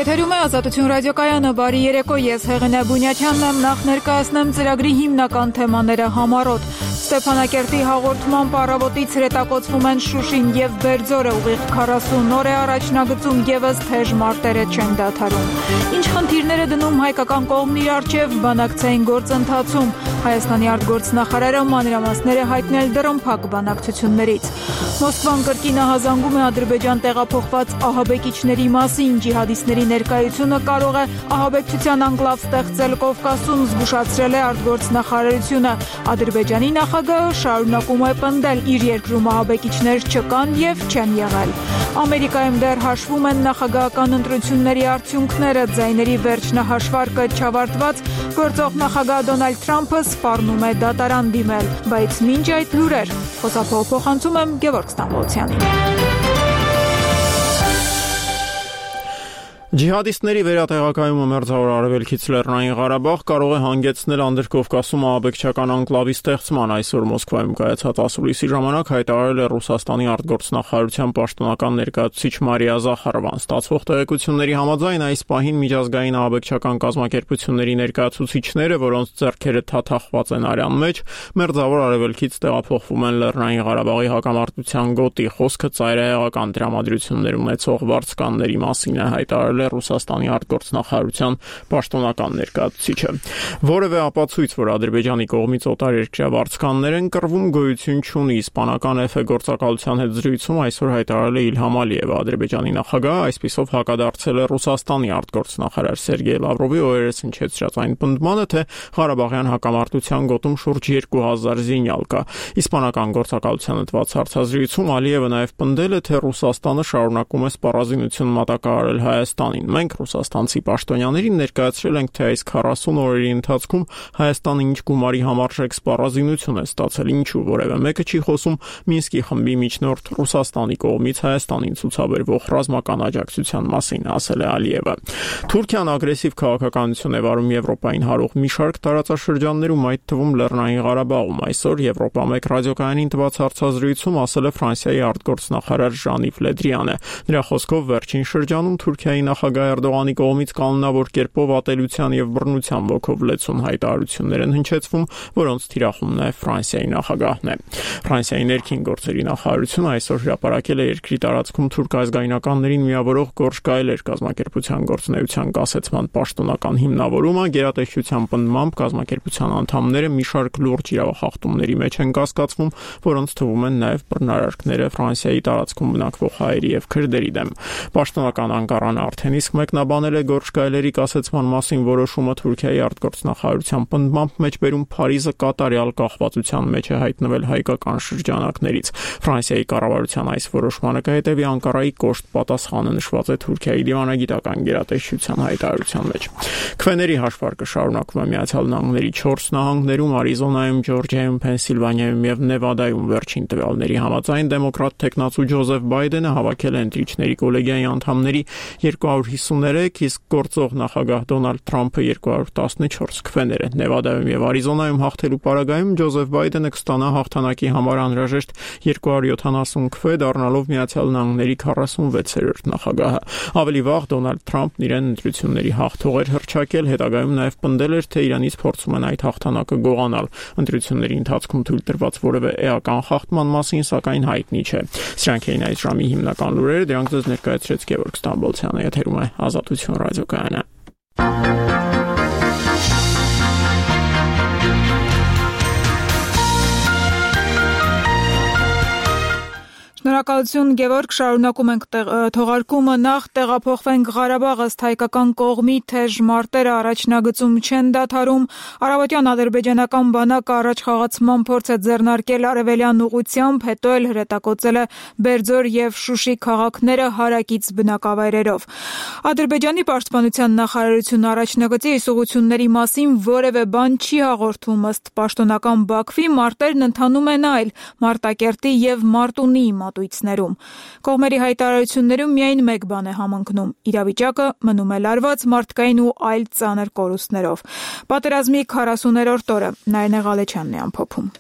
Եթերում է Ազատություն ռադիոկայանը, բարի երեկո, ես Հեղինե Բունյաչյանն եմ, նախ ներկայացնեմ ծրագրի հիմնական թեմաները համառոտ։ Ստեփանակերտի հաղորդման առավոտից հրետակոծվում են Շուշին եւ Բերձորը, ուղիղ 40 օր է առաջնագծում եւս թեժ մարտերը չեն դադարում։ Ինչ խնդիրներ է դնում հայկական կողմն իր առջև բանակցային գործընթացում։ Հայաստանի արտգործնախարարը մանրամասները հայտնել դռնփակ բանակցություններից։ Մոսկվան կրկին ահազանգում է Ադրբեջան տեղափոխված ահաբեկիչների մասին, ջիհադիստների ներկայությունը կարող է ահաբեկչության անկլավ ստեղծել Կովկասում, զգուշացրել է արտգործնախարարությունը։ Ադրբեջանի նախագահը շարունակում է պնդել, իր երկրում ահաբեկիչներ չկան եւ չեն եղել։ Ամերիկայում դեռ հաշվում են նախագահական ընտրությունների արդյունքները, ձայների վերջնահաշվարկը չավարտված, գործող նախագահ Դոնալդ Թրամփը սպառնում է դատարան դիմել, բայց մինչ այդ լուրեր, խոսափողանցում եմ Գևորգ Ստամբոլցյանին։ Ջիհադիստների վերատեղակայումը Մերձավոր Արևելքից Լեռնային Ղարաբաղ կարող է հանգեցնել Անդրկովկասում ահաբեկչական անկլավի ստեղծման, այսօր Մոսկվայում կայացած ասուլիսի ժամանակ հայտարարել է Ռուսաստանի արտգործնախարարության պաշտոնական ներկայացուցիչ Մարիա Զախարովան։ Ստացվող տեղեկությունների համաձայն այս պահին միջազգային ահաբեկչական կազմակերպությունների ներկայացուցիչները, որոնց ձեռքերը թաթախված են արյան մեջ, Մերձավոր Արևելքից տեղափոխվում են Լեռնային Ղարաբաղի հակամարտության գոտի, խոսքը ծայրահեղական դրամատրություններ ունեցող վարձկանների մասին է հայտարարել Ռուսաստանի արտգործնախարարության պաշտոնական ներկայացուցիչը։ Որևէ ապացույց, որ Ադրբեջանի կողմից օտարերկրյա վարձկաններ են կռվում, գոյություն չունի։ Իսպանական Էֆե գործակալության հետ զրույցում այսօր հայտարարել է Իլհամ Ալիևը, Ադրբեջանի նախագահը այսպիսով հակադարձել է Ռուսաստանի արտգործնախարար Սերգեյ Լավրովի օրերս հնչեցրած այն պնդմանը, թե Ղարաբաղյան հակամարտության գոտում շուրջ 2000 զինյալ կա։ Իսպանական գործակալությանը տված հարցազրույցում Ալիևը նաև պնդել է, թե Ռուսաստանը շարունակում է սպառազինություն մատակարարել Հայաստանին։ Մենք ռուսաստանցի պաշտոնյաներին ներկայացրել ենք, թե այս 40 օրերի ընթացքում Հայաստանը ինչ գումարի համարժեք սպառազինություն է ստացել, ինչու որևէ մեկը չի խոսում Մինսկի խմբի միջնորդ Ռուսաստանի կողմից Հայաստանին ցուցաբերվող ռազմական աջակցության մասին, ասել է Ալիևը։ Թուրքիան ագրեսիվ քաղաքականություն է վարում Եվրոպային հարող մի շարք տարածաշրջաններում, այդ թվում Լեռնային Ղարաբաղում։ Այսօր Եվրոպա 1 ռադիոկայանին տված հարցազրույցում ասել է Ֆրանսիայի արտգործնախարար Ժան-Իվ Լե Դրիանը։ Նրա խոսքով վերջին շրջանում Թուրքիայի նախագահ Էրդողանի կողմից կանոնավոր կերպով ատելության եւ բռնության ոգով լեցուն հայտարարություններ են հնչեցվում, որոնց թիրախում նաեւ Ֆրանսիայի նախագահն է։ Ֆրանսիայի ներքին գործերի նախարարությունը այսօր հրապարակել է երկրի տարածքում թուրք ազգայնականներին միավորող գորշ գայլեր կազմակերպության գործունեության կասեցման պաշտոնական հիմնավորումը, գերատեսչության պնդմամբ կազմակերպության անդամները մի շարք լուրջ իրավախախտումների մեջ են կասկածվում, որոնց թվում են նաեւ բռնարարքները Ֆրանսիայի տարածքում բնակվող հայերի եւ քրդերի դեմ։ Պաշտոնական Անկարան արդեն իսկ մեկնաբանել է գորշ գայլերի կասեցման մասին որոշումը Թուրքիայի արտգործնախարարության պնդմամբ մեջբերում Փարիզը կատարյալ կախվածության մեջ է հայտնվել հայկական շրջանակներից։ Ֆրանսիայի կառավարության այս որոշմանը կհետևի Անկարայի կոշտ պատասխանը, նշված է Թուրքիայի դիվանագիտական գերատեսչության հայտարարության մեջ։ Քվեների հաշվարկը շարունակվում է Միացյալ Նահանգների 4 նահանգներում, Արիզոնայում, Ջորջիայում, Փենսիլվանիայում եւ Նևադայում վերջին տվյալների համաձայն դեմոկրատ տեխնացու Ջոզեֆ Բայդենը հավաքել է ընտրիչների կոլեգիայի անդամների 253, իսկ գործող նախագահ Դոնալդ Թրամփը 214 քվեները։ Նևադայում եւ Արիզոնայում հաղթելու պարագայում Ջոզեֆ Բայդենը կստանա հաղթանակի համար անհրաժեշտ 270 քվե, դառնալով Միացյալ Նահանգների 46-րդ նախագահը։ Ավելի վաղ Դոնալդ Թրամփն իրեն ընտրությունների հաղթող էր հռչակել, հետագայում նաեւ պնդել էր, թե Իրանից փորձում են այդ հաղթանակը գողանալ։ Ընտրությունների ընթացքում թույլ տրված որևէ էական խախտման մասին, սակայն հայտնի չէ։ Սրանք էին այս ժամի հիմնական լուրերը, դրանք ձեզ ներկայացրեց Գևորգ Ստամբոլցյանը, եթերում է Ազատություն ռադիոկայանը։ Շնորհակալություն Գևորգ, շարունակում ենք թողարկումը, նախ տեղափոխվենք Ղարաբաղ, ըստ հայկական կողմի թեժ մարտերը առաջնագծում չեն դադարում, առավոտյան ադրբեջանական բանակը առաջխաղացման փորձ է ձեռնարկել արևելյան ուղղությամբ, հետո էլ հրետակոծել է Բերձոր եւ Շուշի քաղաքները հարակից բնակավայրերով։ Ադրբեջանի պաշտպանության նախարարությունը առաջնագծի այս ուղղությունների մասին որևէ բան չի հաղորդում, ըստ պաշտոնական Բաքվի մարտերն ընթանում են այլ Մարտակերտի եւ Մարտունի մատույցներում։ Կողմերի հայտարարություններում միայն մեկ բան է համընկնում՝ իրավիճակը մնում է լարված մարդկային ու այլ ծանր կորուստներով։ Պատերազմի 40-րդ օրը Նայիրնե Ղալեչյանն է ամփոփում։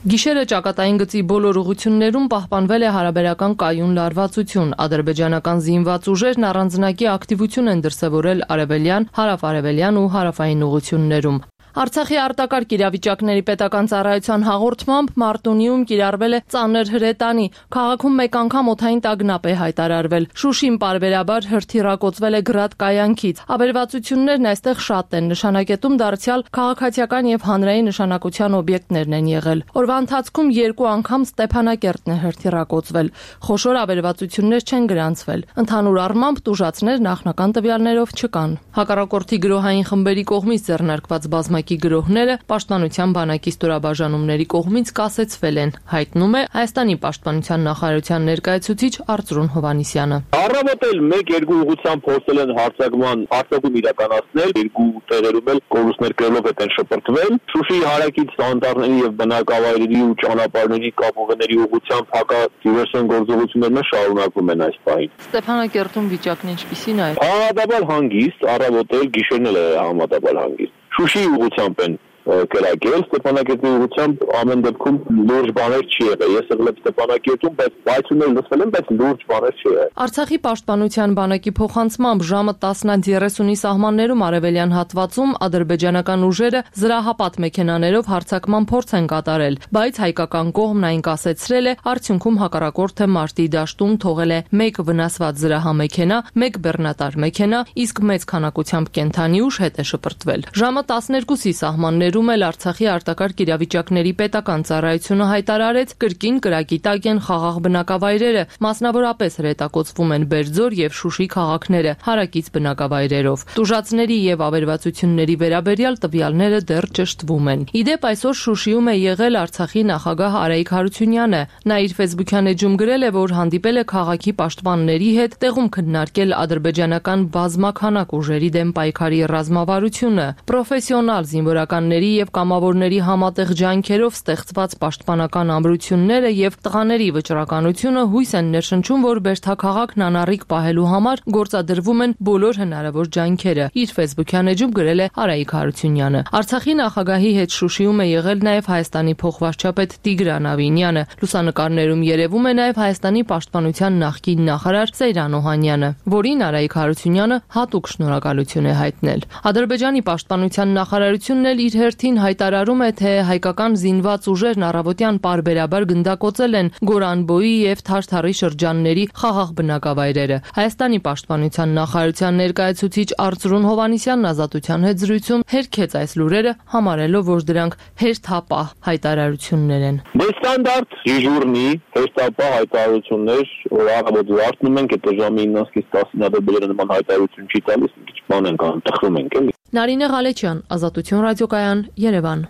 Գիշերը ճակատային գծի բոլոր ուղղություններում պահպանվել է հարաբերական կայուն լարվածություն։ Ադրբեջանական զինված ուժերն առանձնակի ակտիվություն են դրսևորել արևելյան, հարավ-արևելյան ու հարավային ուղղություններում։ Արցախի արտակարգ իրավիճակների պետական ծառայության հաղորդմամբ Մարտունիում կիրառվել է ծանր հրետանի։ Քաղաքում մեկ անգամ օդային տագնապ է հայտարարվել։ Շուշին պարբերաբար հրթիռակոծվել է գրադ կայանքից։ Ավերվածություններն այստեղ շատ են, նշանակետում դարձյալ քաղաքացիական եւ հանրային նշանակության օբյեկտներն են եղել։ Օրվա ընթացքում 2 անգամ Ստեփանակերտն է հրթիռակոծվել։ Խոշոր ավերվածություններ չեն գրանցվել։ Ընդհանուր առմամբ տուժածներ նախնական տվյալներով չկան։ Հակառակորդի գրոհային խմբերի կողմից ձեռնարկված բազմակի գրոհները պաշտպանության բանակի ստորաբաժանումների կողմից կասեցվել են, հայտնում է Հայաստանի պաշտպանության նախարարության ներկայացուցիչ Արծրուն Հովհաննիսյանը։ Առավոտել 1-2 ուղղությամբ փորձել են հարձակում իրականացնել, 2 տեղերում էլ կորուստներ կրելով են շպրտվել։ Շուշի հարակից սանտարների եւ բնակավայրերի ու ճանապարհների կապուղիների ուղղությամբ հակադիվերսիոն գործողություններն շարունակվում են այս պահին։ Ստեփանակերտում վիճակն ինչպիսին է։ Համատաբար հանգիստ, առավոտել գիշերն էլ է համատաբար հանգիստ։ Շուշի ուղղությամբ են կրակել, Ստեփանակերտի ուղղությամբ ամեն դեպքում լուրջ բաներ չի եղել։ Ես եղել եմ Ստեփանակերտում, բայց բայցուներ լսվել եմ, բայց լուրջ բաներ չի եղել։ Արցախի պաշտպանության բանակի փոխանցմամբ ժամը 10:30-ի սահմաններում արևելյան հատվածում ադրբեջանական ուժերը զրահապատ մեքենաներով հարձակման փորձ են կատարել, բայց հայկական կողմն այն կասեցրել է, արդյունքում հակառակորդը մարտի դաշտում թողել է 1 վնասված զրահամեքենա, 1 բեռնատար մեքենա, իսկ մեծ քանակությամբ կենդանի ուժ հետ է շպրտվել։ Ժամը 12-ի սահմաններում էլ Արցախի արտակարգ իրավիճակների պետական ծառայությունը հայտարարեց, կրկին կրակի տակ են խաղաղ բնակավայրերը, մասնավորապես հրետակոծվում են Բերձոր եւ Շուշի քաղաքները, հարակից բնակավայրերով։ Տուժածների եւ ավերվածությունների վերաբերյալ տվյալները դեռ ճշտվում են։ Իդեպ այսօր Շուշիում է եղել Արցախի նախագահ Արայիկ Հարությունյանը։ Նա իր Facebook-յան էջում գրել է, որ հանդիպել է քաղաքի պաշտպանների հետ, տեղում քննարկել ադրբեջանական բազմաքանակ ուժերի դեմ պայքարի ռազմավարությունը, պրոֆեսիոնալ զինվորականների եւ կամավորների համատեղ ջանքերով ստեղծված պաշտպանական ամրությունները եւ տղաների վճռականությունը հույս են ներշնչում, որ Բերդաքաղաքն անառիկ պահելու համար գործադրվում են բոլոր հնարավոր ջանքերը։ Իր Facebook-յան էջում գրել է Արայիկ Հարությունյանը։ Արցախի նախագահի հետ Շուշիում է եղել նաեւ Հայաստանի փոխվարչապետ Տիգրան Ավինյանը։ Լուսանկարներում երևում է նաեւ Հայաստանի պաշտպանության նախկին նախարար Սեյրան Օհանյանը, որին Արայիկ Հարությունյանը հատուկ շնորհակալություն է հայտնել։ Ադրբեջանի պաշտպանության նախարարությունն էլ իր հերթին հայտարարում է, թե հայկական զինված ուժերն առավոտյան պարբերաբար գնդակոծել են Գորանբոյի եւ Թարթարի շրջանների խաղաղ բնակավայրերը։ Հայաստանի պաշտպանության նախարարության ներկայացուցիչ Արծրուն Հովհաննիսյանն Ազատության հետ զրույցում հերքեց այս լուրերը, համարելով, որ դրանք հերթապահ հայտարարություններ են։ Դե ստանդարտ դիժուրնի հերթապահ հայտարարություններ, որ առավոտ զարթնում ենք, այդ ժամը 9-ից 10-ին ադրբեջանը նման հայտարարություն չի տալիս, մի քիչ բան ենք անում, տխրում ենք էլի։ Նարինե Ղալեչյան, Ազատություն ռադիոկայան, Երևան։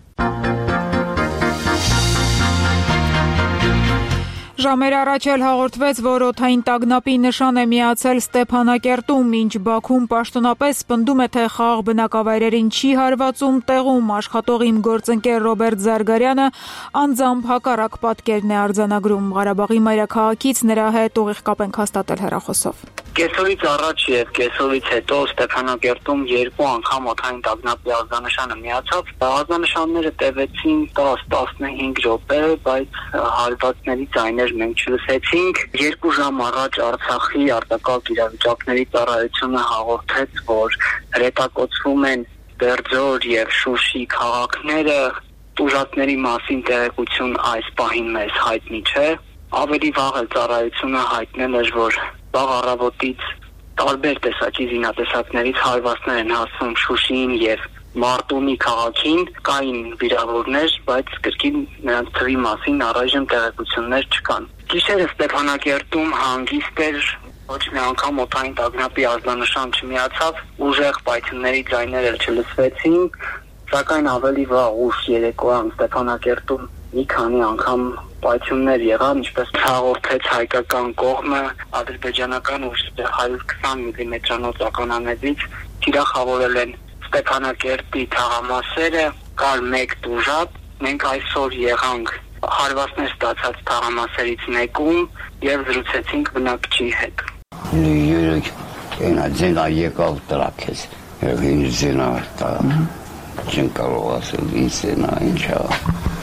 Ժամեր առաջ էլ հաղորդվեց, որ օդային տագնապի նշան է միացել Ստեփանակերտում, ինչ Բաքուն պաշտոնապես պնդում է, թե խաղաղ բնակավայրերին չի հարվածում, տեղում աշխատող իմ գործընկեր Ռոբերտ Զարգարյանը անձամբ հակառակ պատկերն է արձանագրում։ Ղարաբաղի մայրաքաղաքից նրա հետ ուղիղ կապ ենք հաստատել հեռախոսով։ Կեսովից առաջ եւ կեսովից հետո Ստեփանակերտում 2 անգամ օդային տագնապի արձանշանը միացավ։ Արձանշանները տևեցին 10-15 րոպե, բայց հարվածների ձայներ մենք չլսեցինք։ 2 ժամ առաջ Արցախի արտակարգ իրավիճակների ծառայությունը հաղորդեց, որ հրետակոծվում են Բերձոր եւ Շուշի քաղաքները։ Տուժածների մասին տեղեկություն այս պահին մեզ հայտնի չէ։ Ավելի վաղ էլ ծառայությունը հայտնել էր, որ վաղ առավոտից տարբեր տեսակի զինատեսակներից հարվածներ են հասնում Շուշիին եւ Մարտունի քաղաքին, կային վիրավորներ, բայց կրկին նրանց թվի մասին առայժմ տեղեկություններ չկան։ Գիշերը Ստեփանակերտում հանգիստ էր, ոչ մի անգամ օդային տագնապի արձանշան չմիացավ, ուժեղ պայթյունների ձայներ էլ չլսվեցին, սակայն ավելի վաղ ուշ երեկոյան Ստեփանակերտում մի քանի անգամ պայթյուններ եղան, ինչպես հաղորդեց հայկական կողմը, ադրբեջանական ուժերը 120 մմ-անոց ականանետից թիրախավորել են Ստեփանակերտի թաղամասերը, կար 1 տուժած, մենք այսօր եղանք հարվածներ ստացած թաղամասերից մեկում եւ զրուցեցինք բնակչի հետ։ Երեք այնա եկավ տրակեց, ինձ զենա տա, չեն կարող ասել ինձ զենա, ինչա,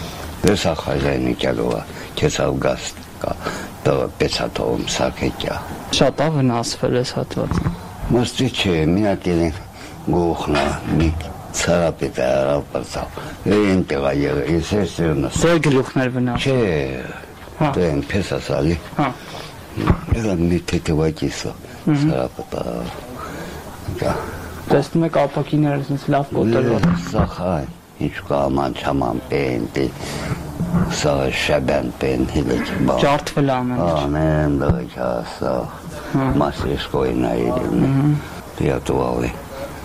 Pesa խայրենիկյալովա, կեսավ գազ կա, տղը պեցաթովում սակեկյա։ Շատ վնասվել ես հատվածը։ Մստի չէ, մինակ իրեն գողնա, մի ծարապիտ է արավ պրծավ, են տեղա եղը, ես ես սերնս։ Ձեր գլուխներ վնաս։ Չէ, դեն պեսա սալի, եղա մի թետևակիսը, ծարապիտ արավ։ Տեսնում եք ապակիներս ինձ լավ կոտորվել։ Սախայն, ինչ կաման չաման պենտի, սաղը շաբյան պենտիլեք բան։ Ջարդվել ամեն ինչ։ Ամեն դղիք ասաղ, մասրիշկոյ նայրին, դիատուալի։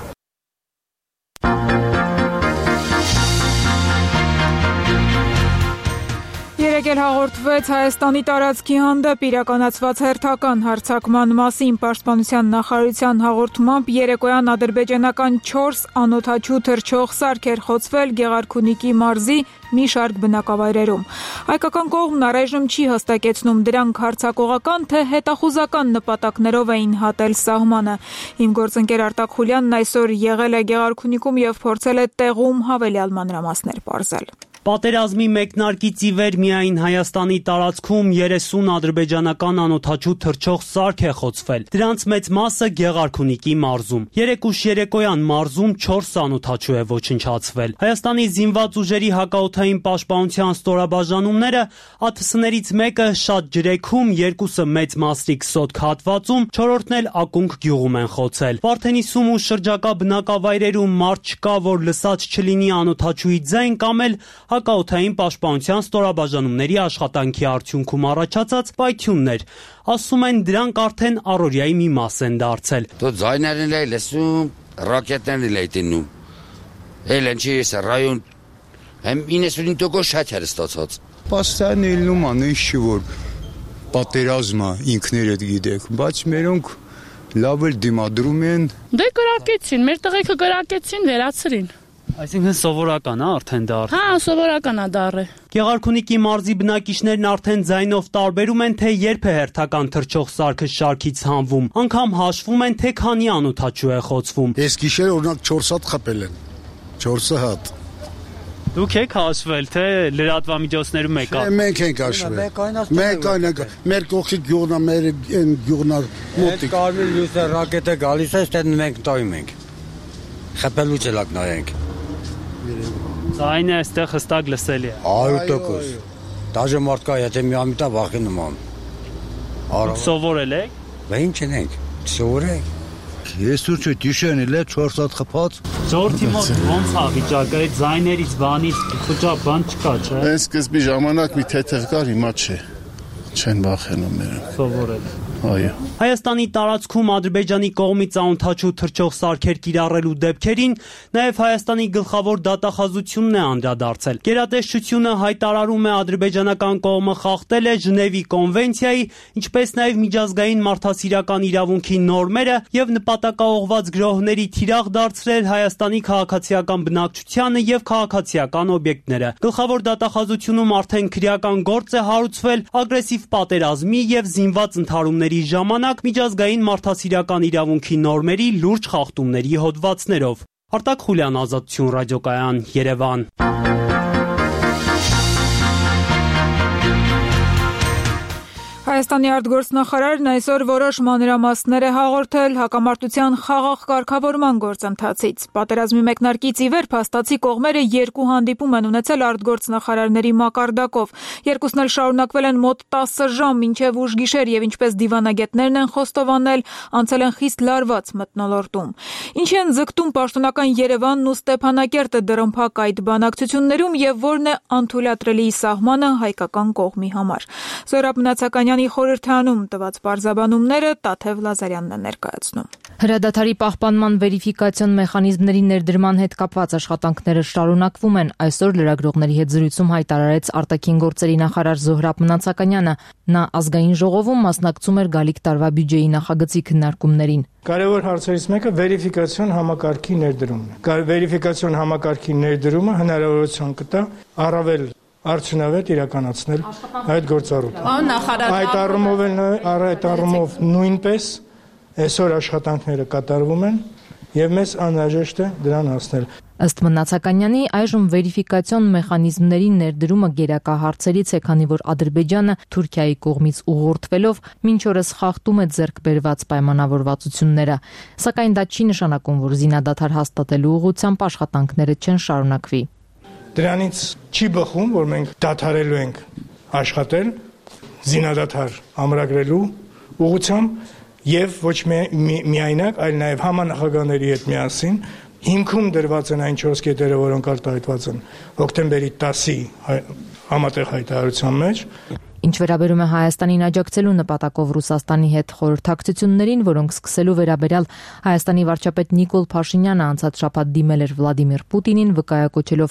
Երեկ հաղորդվեց Հայաստանի տարածքի հանդեպ իրականացված հերթական հարձակման մասին Պաշտպանության նախարարության հաղորդմամբ երեկոյան ադրբեջանական 4 անօդաչու թռչող սարք էր խոցվել Գեղարքունիքի մարզի մի շարք բնակավայրերում։ Հայկական կողմն առայժմ չի հստակեցնում դրանք հարձակողական թե հետախուզական նպատակներով էին հատել սահմանը։ Իմ գործընկեր Արտակ Խուլյանն այսօր եղել է Գեղարքունիքում եւ փորձել է տեղում հավելյալ մանրամասներ պարզել։ Պատերազմի մեկնարկից ի վեր միայն Հայաստանի տարածքում 30 ադրբեջանական անօդաչու թռչող սարք է խոցվել։ Դրանց մեծ մասը Գեղարքունիքի մարզում։ Երեկուշ երեկոյան մարզում 4 անօդաչու է ոչնչացվել։ Հայաստանի զինված ուժերի հակաօդային պաշտպանության ստորաբաժանումները ԱԹՍ-ներից մեկը շատ ջրեքում, երկուսը մեծ Մասրիկ Սոտք հատվածում, 4-ն էլ Ակունք գյուղում են խոցել։ Վարդենիսում ու շրջակա բնակավայրերում մարդ չկա, որ լսած չլինի անօդաչուի ձայն կամ էլ հակաօդային պաշտպանության ստորաբաժանումների աշխատանքի արդյունքում առաջացած պայթյուններ։ Ասում են դրանք արդեն առօրյայի մի մաս են դարձել։ Դու ձայներն էլ լսում, ռակետներն էլ տինում։ Էլ ինչի է ռայոն hem 99% շատ էր ստացած։ Պաստան ելնում անիշ որ պատերազմը ինքներդ գիտեք, բայց մերոնք լավ էլ դիմադրում են։ Դե կրակեցին, մեր տղեկը կրակեցին, վերացրին։ Այսինքն սովորական է արդեն դառ։ Հա, սովորական է դառը։ Գեղարքունիքի մարզի բնակիչներն արդեն ձայնով տարբերում են, թե երբ է հերթական թռչող սարքը շարքից հանվում։ Անգամ հաշվում են, թե քանի անօդաչու է խոցվում։ Այս գիշեր օրինակ 4 հատ խփել են։ 4 հատ։ Դուք եք հաշվել, թե լրատվամիջոցներում եք։ Մենք ենք հաշվել։ Մենք այնք մեր կողքի գյուղն է, մեր գյուղն է մոտիկ։ Կարմիր լույսը ռակետը գալիս է, ստեն մենք տոյում ենք։ Խփելու չլակ նայենք։ Ձայնը այստեղ հստակ լսելի է։ 100%։ Դաժե մարդ կա, եթե մի ամիտա վախենում ամ։ Սովորել եք։ Բա ինչ ենք, սովորել։ Ես ու չէ դիշեն էլ 4 հատ խփած։ Ժողովրդի մոտ ոնց է վիճակը, այդ ձայներից բանից խոճապ բան չկա, չէ։ Այս սկզբի ժամանակ մի թեթև կար, հիմա չէ։ Չեն վախենում մերոնք։ Սովորել։ Այո։ Հայաստանի տարածքում Ադրբեջանի կողմից անօդաչու թռչող սարքեր կիրառելու դեպքերին նաև Հայաստանի գլխավոր դատախազությունն է անդրադարձել։ Գերատեսչությունը հայտարարում է ադրբեջանական կողմը խախտել է Ժնևի կոնվենցիայի, ինչպես նաև միջազգային մարդասիրական իրավունքի նորմերը եւ նպատակաուղղված գրոհների թիրախ դարձրել Հայաստանի քաղաքացիական բնակչությանը եւ քաղաքացիական օբյեկտները։ Գլխավոր դատախազությունում արդեն քրեական գործ է հարուցվել ագրեսիվ պատերազմի եւ զինված ընդհարումների ժամանակ միջազգային մարդասիրական իրավունքի նորմերի լուրջ խախտումների հոդվածներով։ Արտակ Խուլյան, Ազատություն ռադիոկայան, Երևան։ Հայաստանի արտգործնախարարն այսօր որոշ մանրամասներ է հաղորդել հակամարտության խաղաղ կարգավորման գործընթացից։ Պատերազմի մեկնարկից ի վեր փաստացի կողմերը 2 հանդիպում են ունեցել արտգործնախարարների մակարդակով։ Երկուսն էլ շարունակվել են մոտ 10 ժամ մինչև ուշ գիշեր եւ ինչպես դիվանագետներն են խոստովանել, անցել են խիստ լարված մթնոլորտում։ Ինչի են ձգտում պաշտոնական Երևանն ու Ստեփանակերտը դրամփակ այդ բանակցություններում եւ որն է անթույլատրելի սահմանը հայկական կողմի համար։ Զորապ Մնացականյանի խորհրդանում տված պարզաբանումները Տաթև Լազարյանն է ներկայացնում։ Հրադադարի պահպանման վերիֆիկացիոն մեխանիզմների ներդրման հետ կապված աշխատանքները շարունակվում են։ Այսօր լրագրողների հետ զրույցում հայտարարեց արտաքին գործերի նախարար Զոհրաբ Մնացականյանը։ Նա ազգային ժողովում մասնակցում էր գալիք տարվա բյուջեի նախագծի քննարկումներին։ Կարևոր հարցերից մեկը վերիֆիկացիոն համակարգի ներդրումն է։ Վերիֆիկացիոն համակարգի ներդրումը հնարավորություն կտա առավել արդյունավետ իրականացնել այդ գործառույթը։ Այդ առումով նույնպես այսօր աշխատանքները կատարվում են եւ մեզ անհրաժեշտ է դրան հասնել։ Ըստ Մնացականյանի, այժմ վերիֆիկացիոն մեխանիզմների ներդրումը գերակա հարցերից է, քանի որ Ադրբեջանը Թուրքիայի կողմից ուղղորդվելով մինչ օրս խախտում է ձեռք բերված պայմանավորվածությունները, սակայն դա չի նշանակում, որ զինադադար հաստատելու ուղղությամբ աշխատանքները չեն շարունակվի։ Դրանից չի բխում, որ մենք դադարելու ենք աշխատել զինադադար ամրագրելու ուղղությամբ եւ ոչ միայնակ, այլ նաեւ համանախագահների հետ միասին հիմքում դրված են այն 4 կետերը, որոնք արտահայտված են հոկտեմբերի 10-ի համատեղ հայտարարության մեջ։ Ինչ վերաբերում է Հայաստանին աջակցելու նպատակով Ռուսաստանի հետ խորհրդակցություններին, որոնք սկսելու վերաբերյալ Հայաստանի վարչապետ Նիկոլ Փաշինյանը անցած շաբաթ դիմել էր Վլադիմիր Պուտինին, վկայակոչելով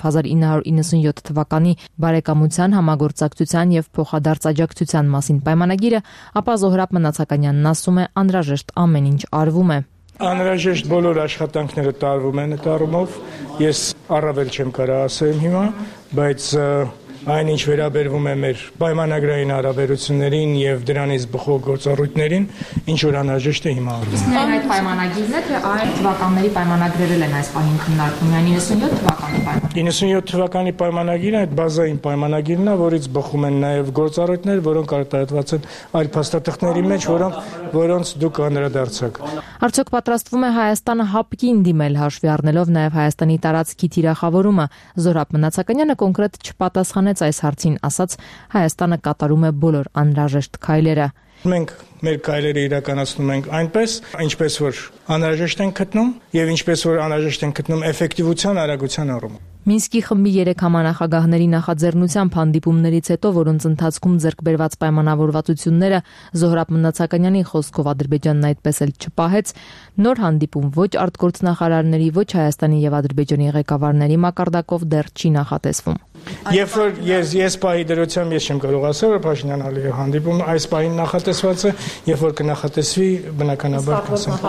1997 թվականի բարեկամության, համագործակցության եւ փոխադարձ աջակցության մասին պայմանագիրը, ապա Զոհրաբ Մնացականյանն ասում է, անհրաժեշտ ամեն ինչ արվում է։ Անհրաժեշտ բոլոր աշխատանքները տարվում են այդ առումով, ես առավել չեմ կարող ասել հիմա, բայց այն ինչ վերաբերվում է մեր պայմանագրային հարաբերություններին եւ դրանից բխող գործառույթներին, ինչ որ անհրաժեշտ է հիմա արվում։ Իսկ այդ պայմանագիրն է, թե այլ թվականների պայմանագրերել են այս պահին քննարկվում, միայն 97 թվականի պայմանագիրը։ 97 թվականի պայմանագիրը այդ բազային պայմանագիրն է, որից բխում են նաեւ գործառույթներ, որոնք արտահայտված են այլ փաստաթղթերի մեջ, որոնց դուք անդրադարձաք։ Արդյոք պատրաստվում է Հայաստանը հապկին դիմել, հաշվի առնելով նաեւ Հայաստանի տարածքի թիրախավորումը։ Զոհրաբ Մնացականյանը կոնկրետ չպատասխանեց այս հարցին, ասաց Հայաստանը կատարում է բոլոր անհրաժեշտ քայլերը։ Մենք մեր քայլերը իրականացնում ենք այնպես, ինչպես որ անհրաժեշտ են գտնում եւ ինչպես որ անհրաժեշտ են գտնում էֆեկտիվության արագության առումով։ Մինսկի խմբի 3 համանախագահների նախաձեռնությամբ հանդիպումներից հետո, որոնց ընթացքում ձեռք բերված պայմանավորվածությունները Զոհրաբ Մնացականյանի խոսքով Ադրբեջանն այդպես էլ չպահեց, նոր հանդիպում ոչ արտգործնախարարների, ոչ Հայաստանի եւ Ադրբեջանի ղեկավարների մակարդակով դեռ չի նախատեսվում։ Երբ որ ես պահի դրությամբ ես չեմ կարող ասել, որ Փաշինյան-Ալիև հանդիպումը այս պահին նախատեսված է, երբ որ կնախատեսվի, բնականաբար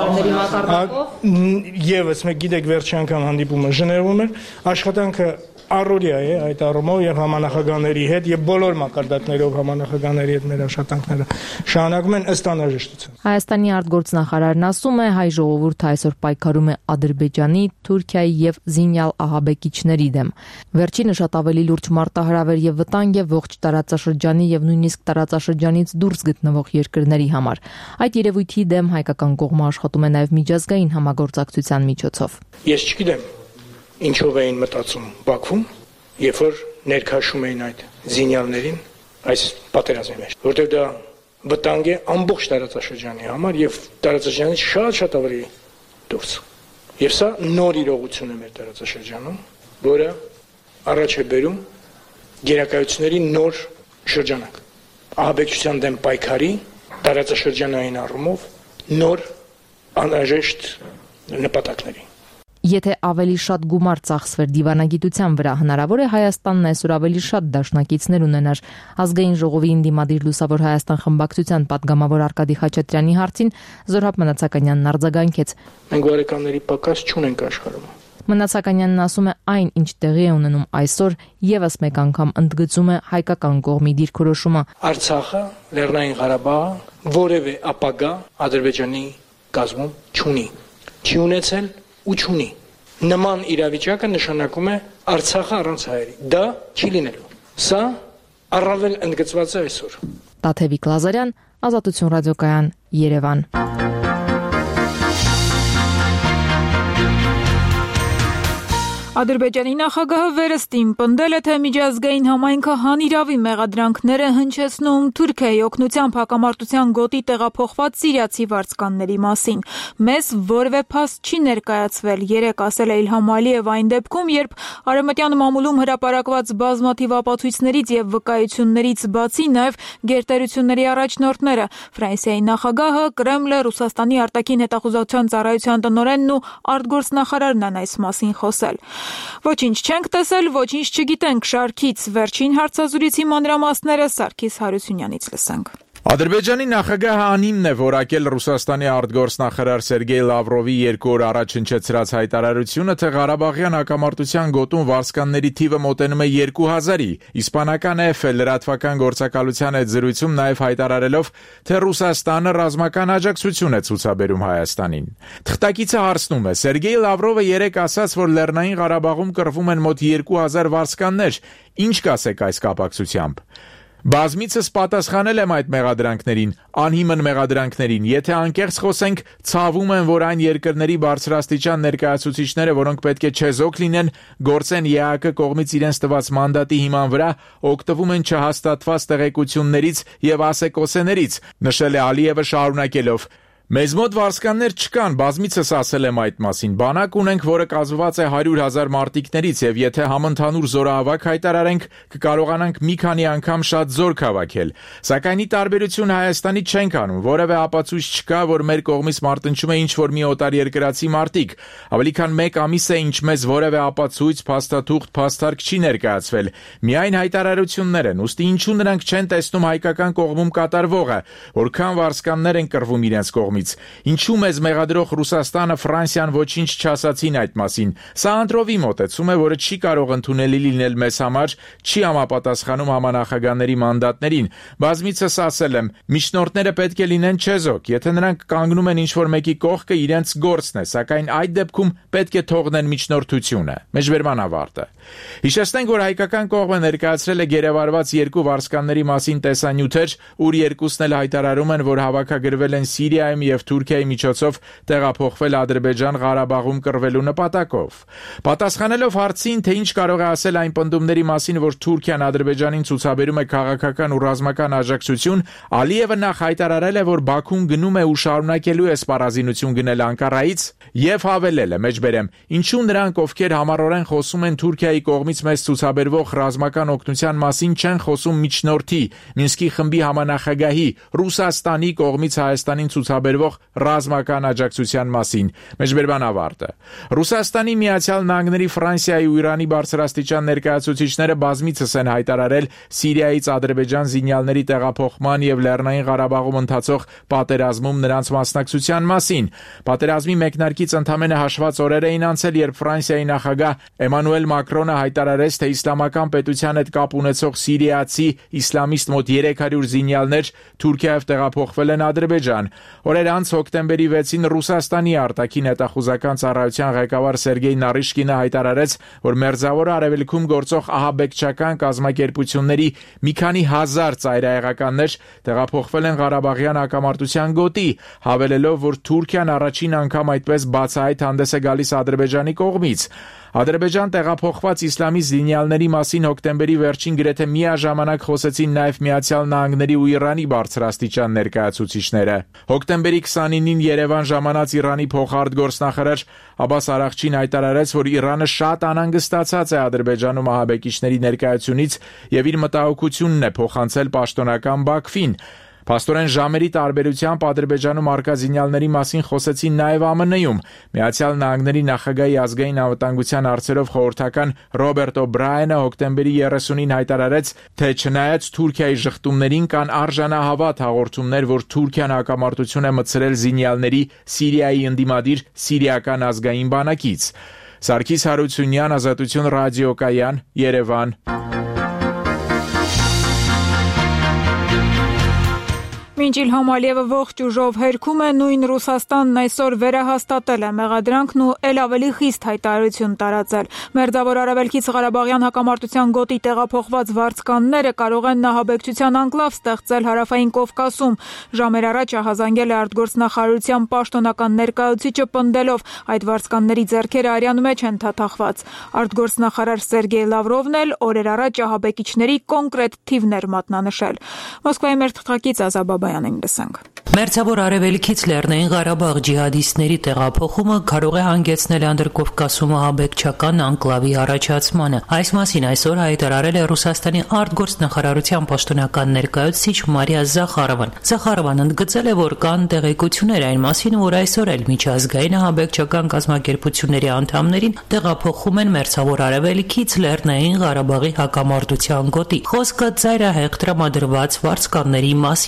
կասեմ։ Եվս մեկ գիտեք, վերջի անգամ հանդիպումը Ժնևում էր, աշխատանքը առօրյա է այդ առումով եւ համանախագահների հետ եւ բոլոր մակարդակներով համանախագահների հետ մեր աշխատանքները շարունակվում են ըստ անհրաժեշտության։ Հայաստանի արտգործնախարարն ասում է, հայ ժողովուրդը այսօր պայքարում է Ադրբեջանի, Թուրքիայի եւ զինյալ ահաբեկիչների դեմ։ Վերջինը շատ ավելի լուրջ մարտահրավեր եւ վտանգ է ողջ տարածաշրջանի եւ նույնիսկ տարածաշրջանից դուրս գտնվող երկրների համար։ Այդ երևույթի դեմ հայկական կողմը աշխատում է նաեւ միջազգային համագործակցության միջոցով։ Ես չգիտեմ ինչով էին մտածում Բաքվում, երբ որ ներքաշում էին այդ զինյալներին այս պատերազմի մեջ, որտեղ դա վտանգ է ամբողջ տարածաշրջանի համար եւ տարածաշրջանից շատ ավելի դուրս։ Եվ սա նոր իրողություն է մեր տարածաշրջանում, որը առաջ է բերում գերակայությունների նոր շրջանակ։ Ահաբեկչության դեմ պայքարի տարածաշրջանային առումով նոր անհրաժեշտ նպատակների։ Եթե ավելի շատ գումար ծախսվեր դիվանագիտության վրա, հնարավոր է Հայաստանն այսօր ավելի շատ դաշնակիցներ ունենար։ Ազգային ժողովի Ինդիմադիր Լուսավոր Հայաստան խմբակցության պատգամավոր Արկադի Խաչատրյանի հարցին Զոհրաբ Մնացականյանն արձագանքեց. Մենք բարեկամների պակաս չունենք աշխարհում։ Մնացականյանն ասում է, այն ինչ տեղի է ունենում այսօր, եւս մեկ անգամ ընդգծում է հայկական կողմի դիրքորոշումը։ Արցախը, Լեռնային Ղարաբաղը որևէ ապագա Ադրբեջանի կազմում չունի։ Չի ունեցել ու չունի։ Նման իրավիճակը նշանակում է Արցախը առանց հայերի։ Դա չի լինելու։ Սա առավել ընդգծված է այսօր։ Տաթևիկ Լազարյան, Ազատություն ռադիոկայան, Երևան։ Ադրբեջանի նախագահը վերստին պնդել է, թե միջազգային համայնքը հանիրավի մեղադրանքներ է հնչեցնում Թուրքիայի օգնությամբ հակամարտության գոտի տեղափոխված սիրիացի վարձկանների մասին։ Մեզ որևէ փաստ չի ներկայացվել, երեկ ասել է Իլհամ Ալիև այն դեպքում, երբ արևմտյան մամուլում հրապարակված բազմաթիվ ապացույցներից եւ վկայություններից բացի նաեւ գերտերությունների առաջնորդները, Ֆրանսիայի նախագահը, Կրեմլը, Ռուսաստանի արտաքին հետախուզության ծառայության տնօրենն ու արտգործնախարարն են այս մասին խոսել։ Ոչինչ չենք տեսել, ոչինչ չգիտենք շարքից վերջին հարցազրույցի մանրամասները Սարգիս Հարությունյանից լսենք։ Ադրբեջանի նախագահը անհիմն է որակել Ռուսաստանի արտգործնախարար Սերգեյ Լավրովի 2 օր առաջ հնչեցրած հայտարարությունը, թե Ղարաբաղյան հակամարտության գոտում վարձկանների թիվը մոտենում է 2000-ի։ Իսպանական EFE լրատվական գործակալության հետ զրույցում նաև հայտարարելով, թե Ռուսաստանը ռազմական աջակցություն է ցուցաբերում Հայաստանին։ Թղթակիցը հարցնում է. Սերգեյ Լավրովը երեկ ասաց, որ Լեռնային Ղարաբաղում կռվում են մոտ 2000 վարձկաններ։ Ինչ կասեք այս կապակցությամբ։ Բազմիցս պատասխանել եմ այդ մեղադրանքներին, անհիմն մեղադրանքներին, եթե անկեղծ խոսենք, ցավում եմ, որ այն երկրների բարձրաստիճան ներկայացուցիչները, որոնք պետք է չեզոք լինեն, գործեն ԵԱՀԿ կողմից իրենց տված մանդատի հիման վրա, օգտվում են չհաստատված տեղեկություններից եւ ասեկոսեներից, նշել է Ալիևը շարունակելով. Մեզ մոտ վարձկաններ չկան, բազմիցս ասել եմ այդ մասին, բանակ ունենք, որը կազմված է 100,000 մարտիկներից եւ եթե համընդհանուր զորահավաք հայտարարենք, կկարողանանք մի քանի անգամ շատ զոր հավաքել։ Սակայն ի տարբերություն Հայաստանի չենք անում, որևէ ապացույց չկա, որ մեր կողմից մարտնչում է ինչ-որ մի օտարերկրացի մարտիկ։ Ավելի քան 1 ամիս է, ինչ մեզ որևէ ապացույց, փաստաթուղթ, փաստարկ չի ներկայացվել։ Միայն հայտարարություններ են, ուստի ինչու նրանք չեն տեսնում հայկական կողմում կատարվողը, որքան վարձկաններ են կռվում իրենց կողմից։ Ինչու մեզ մեղադրող Ռուսաստանը, Ֆրանսիան ոչինչ չասացին այդ մասին։ Սա անտրովի մոտեցում է, որը չի կարող ընդունելի լինել մեզ համար, չի համապատասխանում համանախագահների մանդատներին։ Բազմիցս ասել եմ, միջնորդները պետք է լինեն չեզոք, եթե նրանք կանգնում են ինչ-որ մեկի կողքը, իրենց գործն է, սակայն այդ դեպքում պետք է թողնեն միջնորդությունը։ Մեջբերման ավարտը։ Հիշեցնենք, որ հայկական կողմը ներկայացրել է գերեվարված 2 վարձկանների մասին տեսանյութեր, ուր երկուսն էլ հայտարարում են, որ հավաքագրվել են Սիրիայում եւ Թուրքիայի միջոցով տեղափոխվել Ադրբեջան Ղարաբաղում կռվելու նպատակով։ Պատասխանելով հարցին, թե ինչ կարող է ասել այն պնդումների մասին, որ Թուրքիան Ադրբեջանին ցուցաբերում է քաղաքական ու ռազմական աջակցություն, Ալիևը նախ հայտարարել է, որ Բաքուն գնում է ու շարունակելու է սպառազինություն գնել Անկարայից եւ հավելել է. մեջբերեմ, ինչու նրանք, ովքեր համառորեն խոսում են Թուրքիայի կողմից մեզ ցուցաբերվող ռազմական օգնության մասին, չեն խոսում միջնորդի, Մինսկի խմբի համանախագահի, Ռուսաստանի կողմից Հայաստանին ցուցաբերվող ռազմական աջակցության մասին։ Մեջբերման ավարտը։ Ռուսաստանի, Միացյալ Նահանգների, Ֆրանսիայի ու Իրանի բարձրաստիճան ներկայացուցիչները բազմիցս են հայտարարել Սիրիայից Ադրբեջան զինյալների տեղափոխման եւ Լեռնային Ղարաբաղում ընթացող պատերազմում նրանց մասնակցության մասին։ Պատերազմի մեկնարկից ընդամենը հաշված օրեր էին անցել, երբ Ֆրանսիայի նախագահ Էմանուել Մակրոնը հայտարարեց, թե իսլամական պետության հետ կապ ունեցող սիրիացի իսլամիստ մոտ 300 զինյալներ Թուրքիայով տեղափոխվել են Ադրբեջան։ Օրեր անց հոկտեմբերի 6-ին Ռուսաստանի արտաքին հետախուզական ծառայության ղեկավար Սերգեյ Նարիշկինը հայտարարեց, որ Մերձավոր Արևելքում գործող ահաբեկչական կազմակերպությունների մի քանի հազար ծայրահեղականներ տեղափոխվել են Ղարաբաղյան հակամարտության գոտի, հավելելով, որ Թուրքիան առաջին անգամ այդպես բացահայտ հանդես է գալիս Ադրբեջանի կողմից։ Ադրբեջան տեղափոխված իսլամիստ զինյալների մասին հոկտեմբերի վերջին գրեթե միաժամանակ խոսեցին նաև Միացյալ Նահանգների ու Իրանի բարձրաստիճան ներկայացուցիչները։ Հոկտեմբերի 29-ին Երևան ժամանած Իրանի փոխարտգործնախարար Աբբաս Արաղչին հայտարարեց, որ Իրանը շատ անհանգստացած է Ադրբեջանում ահաբեկիչների ներկայությունից եւ իր մտահոգությունն է փոխանցել պաշտոնական Բաքվին։ Փաստորեն ժամերի տարբերությամբ Ադրբեջանում արկա զինյալների մասին խոսեցին նաև ԱՄՆ-ում։ Միացյալ Նահանգների նախագահի ազգային անվտանգության հարցերով խորհրդական Ռոբերտ Օ'Բրայենը հոկտեմբերի 30-ին հայտարարեց, թե չնայած Թուրքիայի շղթումներին կան արժանահավատ հաղորդումներ, որ Թուրքիան հակամարտություն է մտցրել զինյալների Սիրիայի ընդդիմադիր Սիրիական ազգային բանակից։ Սարգիս Հարությունյան, Ազատություն ռադիոկայան, Երևան։ Մինչ Իլհամ Ալիևը ողջ ուժով հերքում է, նույն Ռուսաստանն այսօր վերահաստատել է մեղադրանքն ու ել ավելի խիստ հայտարարություն տարածել։ Մերձավոր Արևելքից Ղարաբաղյան հակամարտության գոտի տեղափոխված վարձկանները կարող են նահաբեկչության անկլավ ստեղծել Հարավային Կովկասում։ Ժամեր առաջ ահազանգել է արտգործնախարարության պաշտոնական ներկայացուցիչը պնդելով, այդ վարձկանների ձեռքերը արյան մեջ են թաթախված։ Արտգործնախարար Սերգեյ Լավրովն էլ օրեր առաջ ահաբեկիչների կոնկրետ թիվներ մատնանշել։ Մոսկվայի մեր թղթակից Ազաբաբայանին լսենք։ Մերձավոր Արևելքից Լեռնային Ղարաբաղ ջիհադիստների տեղափոխումը կարող է հանգեցնել Անդրկովկասում ահաբեկչական անկլավի առաջացմանը։ Այս մասին այսօր հայտարարել է Ռուսաստանի արտգործնախարարության պաշտոնական ներկայացուցիչ Մարիա Զախարովան։ Զախարովան ընդգծել է, որ կան տեղեկություններ այն մասին, որ այսօր էլ միջազգային ահաբեկչական կազմակերպությունների անդամներին տեղափոխում են Մերձավոր Արևելքից Լեռնային Ղարաբաղի հակամարտության գոտի։ Խոսքը ծայրահեղ տրամադրված վարձկանների մասին է։ Նրանք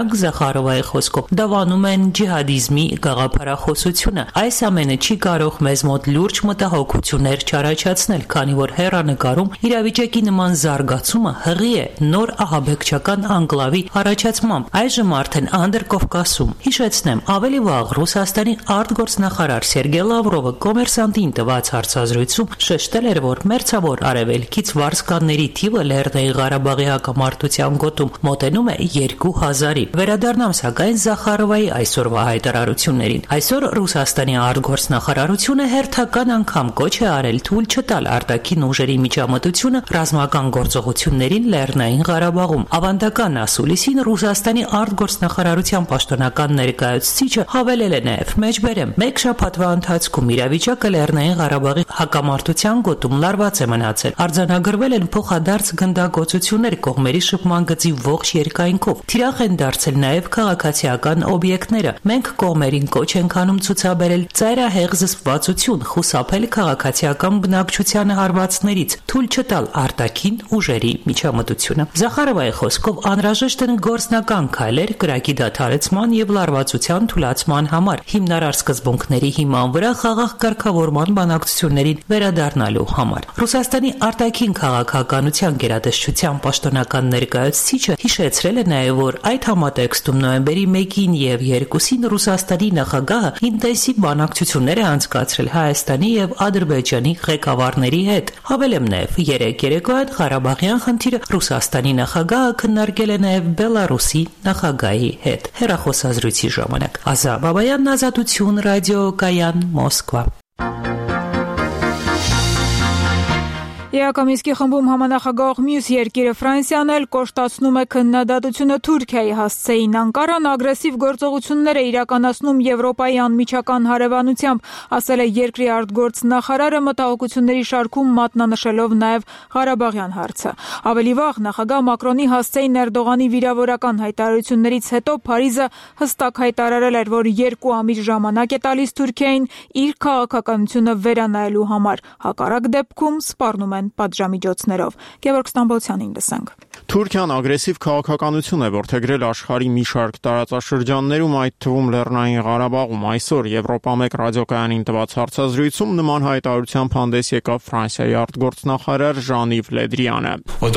Օրինակ Զախարովայի խոսքով դա վանում են ջիհադիզմի գաղափարախոսությունը։ Այս ամենը չի կարող մեզ մոտ լուրջ մտահոգություններ չառաջացնել, քանի որ հեռանկարում իրավիճակի նման զարգացումը հղի է նոր ահաբեկչական անկլավի առաջացմամբ, այժմ արդեն Անդրկովկասում։ Հիշեցնեմ, ավելի վաղ Ռուսաստանի արտգործնախարար Սերգեյ Լավրովը Կոմերսանտին տված հարցազրույցում շեշտել էր, որ մերձավոր արևելքից վարձկանների թիվը Լեռնային Ղարաբաղի հակամարտության գոտում մոտենում է 2000-ի։ Վերադառնամ սակայն Զախարովայի այսօրվա հայտարարություններին։ Այսօր Ռուսաստանի արտգործնախարարությունը հերթական անգամ կոչ է արել թույլ չտալ արտաքին ուժերի միջամտությունը ռազմական գործողություններին Լեռնային Ղարաբաղում։ Ավանդական ասուլիսին Ռուսաստանի արտգործնախարարության պաշտոնական ներկայացուցիչը հավելել է նաև. «Մեջբերեմ, մեկ շաբաթվա ընթացքում իրավիճակը Լեռնային Ղարաբաղի հակամարտության գոտում լարված է մնացել։ Արձանագրվել են փոխադարձ գնդագործություններ կողմերի շփման գծի ողջ երկայնքով։ Թիրախ են դարձել նաև քաղաքացիական օբյեկտները։ Մենք կողմերին կոչ ենք անում ցուցաբերել ծայրահեղ զսպվածություն, խուսափել քաղաքացիական բնակչությանը հարվածներից, թույլ չտալ արտաքին ուժերի միջամտությունը»։ Զախարովայի խոսքով անհրաժեշտ են գործնական քայլեր կրակի դադարեցման եւ լարվածության թույլատման համար, հիմնարար սկզբունքների հիման վրա խաղաղ կարգավորման բանակցություններին վերադառնալու համար։ Ռուսաստանի արտաքին քաղաքականության գերատեսչության պաշտոնական ներկայացուցիչը հիշեցրել է նաև, որ այդ համատեքստում նոյեմբերի 1-ին եւ 2-ին Ռուսաստանի նախագահը ինտենսիվ բանակցություններ է անցկացրել Հայաստանի եւ Ադրբեջանի ղեկավարների հետ։ Հավելեմ նաև, երեկոյան Ղարաբաղյան խնդիրը Ռուսաստանի նախագահը քննարկել է նաև Բելարուսի նախագահի հետ։ Հեռախոսազրույցի ժամանակ Ազա Բաբայան, Ազատություն, ռադիոկայան, Մոսկվա։ Եկամիսկի խմբում համանախագահող մյուս երկիրը Ֆրանսիան էլ կոշտացնում է քննադատությունը Թուրքիայի հասցեին։ Անկարան ագրեսիվ գործողություններ է իրականացնում Եվրոպայի անմիջական հարևանությամբ, ասել է երկրի արտգործնախարարը մտահոգությունների շարքում մատնանշելով նաև Ղարաբաղյան հարցը։ Ավելի վաղ նախագահ Մակրոնի հասցեին Էրդողանի վիրավորական հայտարարություններից հետո Փարիզը հստակ հայտարարել էր, որ 2 ամիս ժամանակ է տալիս Թուրքիային իր քաղաքականությունը վերանայելու համար։ Հակառակ դեպքում սպառնում են պատժամիջոցներով։ Գևորգ Ստամբոլցյանին լսենք։ Թուրքիան ագրեսիվ քաղաքականություն է որդեգրել աշխարհի մի շարք տարածաշրջաններում, այդ թվում Լեռնային Ղարաբաղում։ Այսօր Եվրոպա 1 ռադիոկայանին տված հարցազրույցում նման հայտարարությամբ հանդես եկավ Ֆրանսիայի արտգործնախարար Ժան-Իվ Լեդրիանը։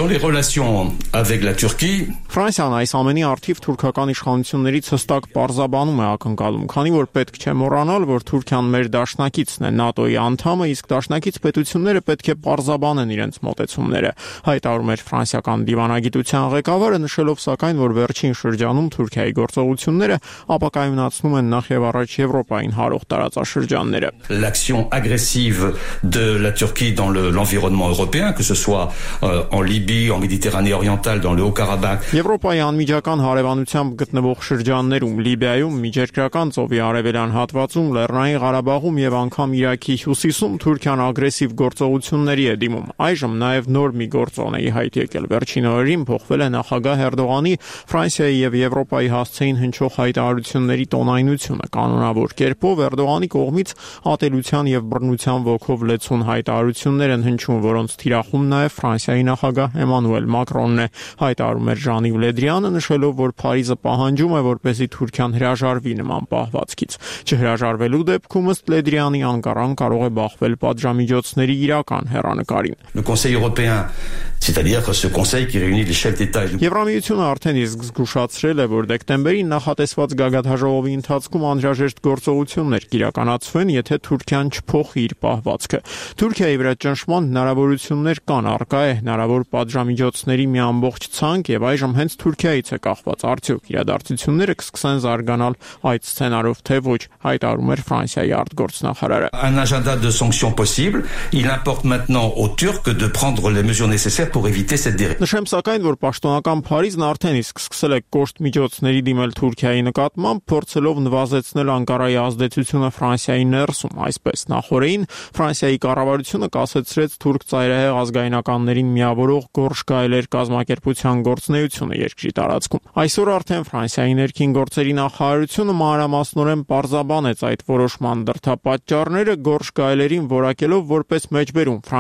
Ֆրանսիան այս ամենի առթիվ թուրքական իշխանություններից հստակ պարզաբանում է ակնկալում, քանի որ պետք չէ մոռանալ, որ Թուրքիան մեր դաշնակիցն է, ՆԱՏՕ-ի անդամը, իսկ դաշնակից պետությունները պետք է պարզաբանեն իրենց մոտեցումները։ Հայտարարում էր ֆրանսիական դիվանագիտության ղեկավարը, նշելով սակայն, որ վերջին շրջանում Թուրքիայի գործողությունները ապակայունացնում են նախ եւ առաջ Եվրոպային հարող տարածաշրջանները։ L'action agressive de la Turquie dans l'environnement européen, que ce soit en Libye, en Méditerranée orientale, dans le Haut-Karabakh. Եվրոպայի անմիջական հարևանությամբ գտնվող շրջաններում, Լիբիայում, Միջերկրական ծովի արևելյան հատվածում, Լեռնային Ղարաբաղում եւ անգամ Իրաքի հյուսիսում Թուրքիան ագրեսիվ գործողությունների է դիմում։ Այժմ նաեւ նոր մի գործոն է հայտ եկել։ Վերջին օրերին փոխվել է նախագահ Էրդողանի Ֆրանսիայի եւ Եվրոպայի հասցեին հնչող հայտարարությունների տոնայնությունը։ Կանոնավոր կերպով Էրդողանի կողմից ատելության եւ բռնության ոգով լեցուն հայտարարություններ են հնչում, որոնց թիրախում նաեւ Ֆրանսիայի նախագահ Էմանուել Մակրոնն է։ Հայտարարում էր Ժան-Իվ Լեդրիանը, նշելով, որ Փարիզը պահանջում է, որպեսզի Թուրքիան հրաժարվի նման պահվածքից։ Չհրաժարվելու դեպքում ըստ Լեդրյանի Անկարան կարող է բախվել պատժամիջոցների իրական հեռանկարին։ Le Conseil européen, c'est-à-dire ce conseil qui réunit les chefs d'État et de Եվրամիությունը արդեն իսկ զգուշացրել է, որ դեկտեմբերին նախատեսված գագաթաժողովի ընթացքում անհրաժեշտ գործողություններ կիրականացվեն, եթե Թուրքիան չփոխի իր պահվածքը։ Թուրքիայի վրա ճնշման հնարավորություններ կան, առկա է հնարավոր պատժամիջոցների մի ամբողջ ցանկ եւ այժմ հենց Թուրքիայից է կախված արդյոք իրադարձությունները կսկսեն զարգանալ այդ սցենարով թե ոչ, հայտարարում էր Ֆրանսիայի արտգործնախարարը։ Un agenda de sanctions possible, il importe maintenant aux Turcs de prendre les mesures nécessaires pour éviter cette dérive. Նշեմ սակայն, որ պաշտոնական Փարիզն արդեն իսկ սկսել է կոշտ միջոցների դիմել Թուրքիայի նկատմամբ, փորձելով նվազեցնել Անկարայի ազդեցությունը Ֆրանսիայի ներսում։ Այսպես նախորդին Ֆրանսիայի կառավարությունը կասեցրեց թուրք ծայրահեղ ազգայնականներին միավորող գորշ գայլեր կազմակերպության գործունեությունը երկրի տարածքում։ Այսօր արդեն Ֆրանսիայի ներքին գործերի նախարարությունը մանրամասնորեն պարզաբանեց այդ որոշման դրդապատճառները, գորշ գայլերին որակելով որպես մեջբերում Ֆրանսիայի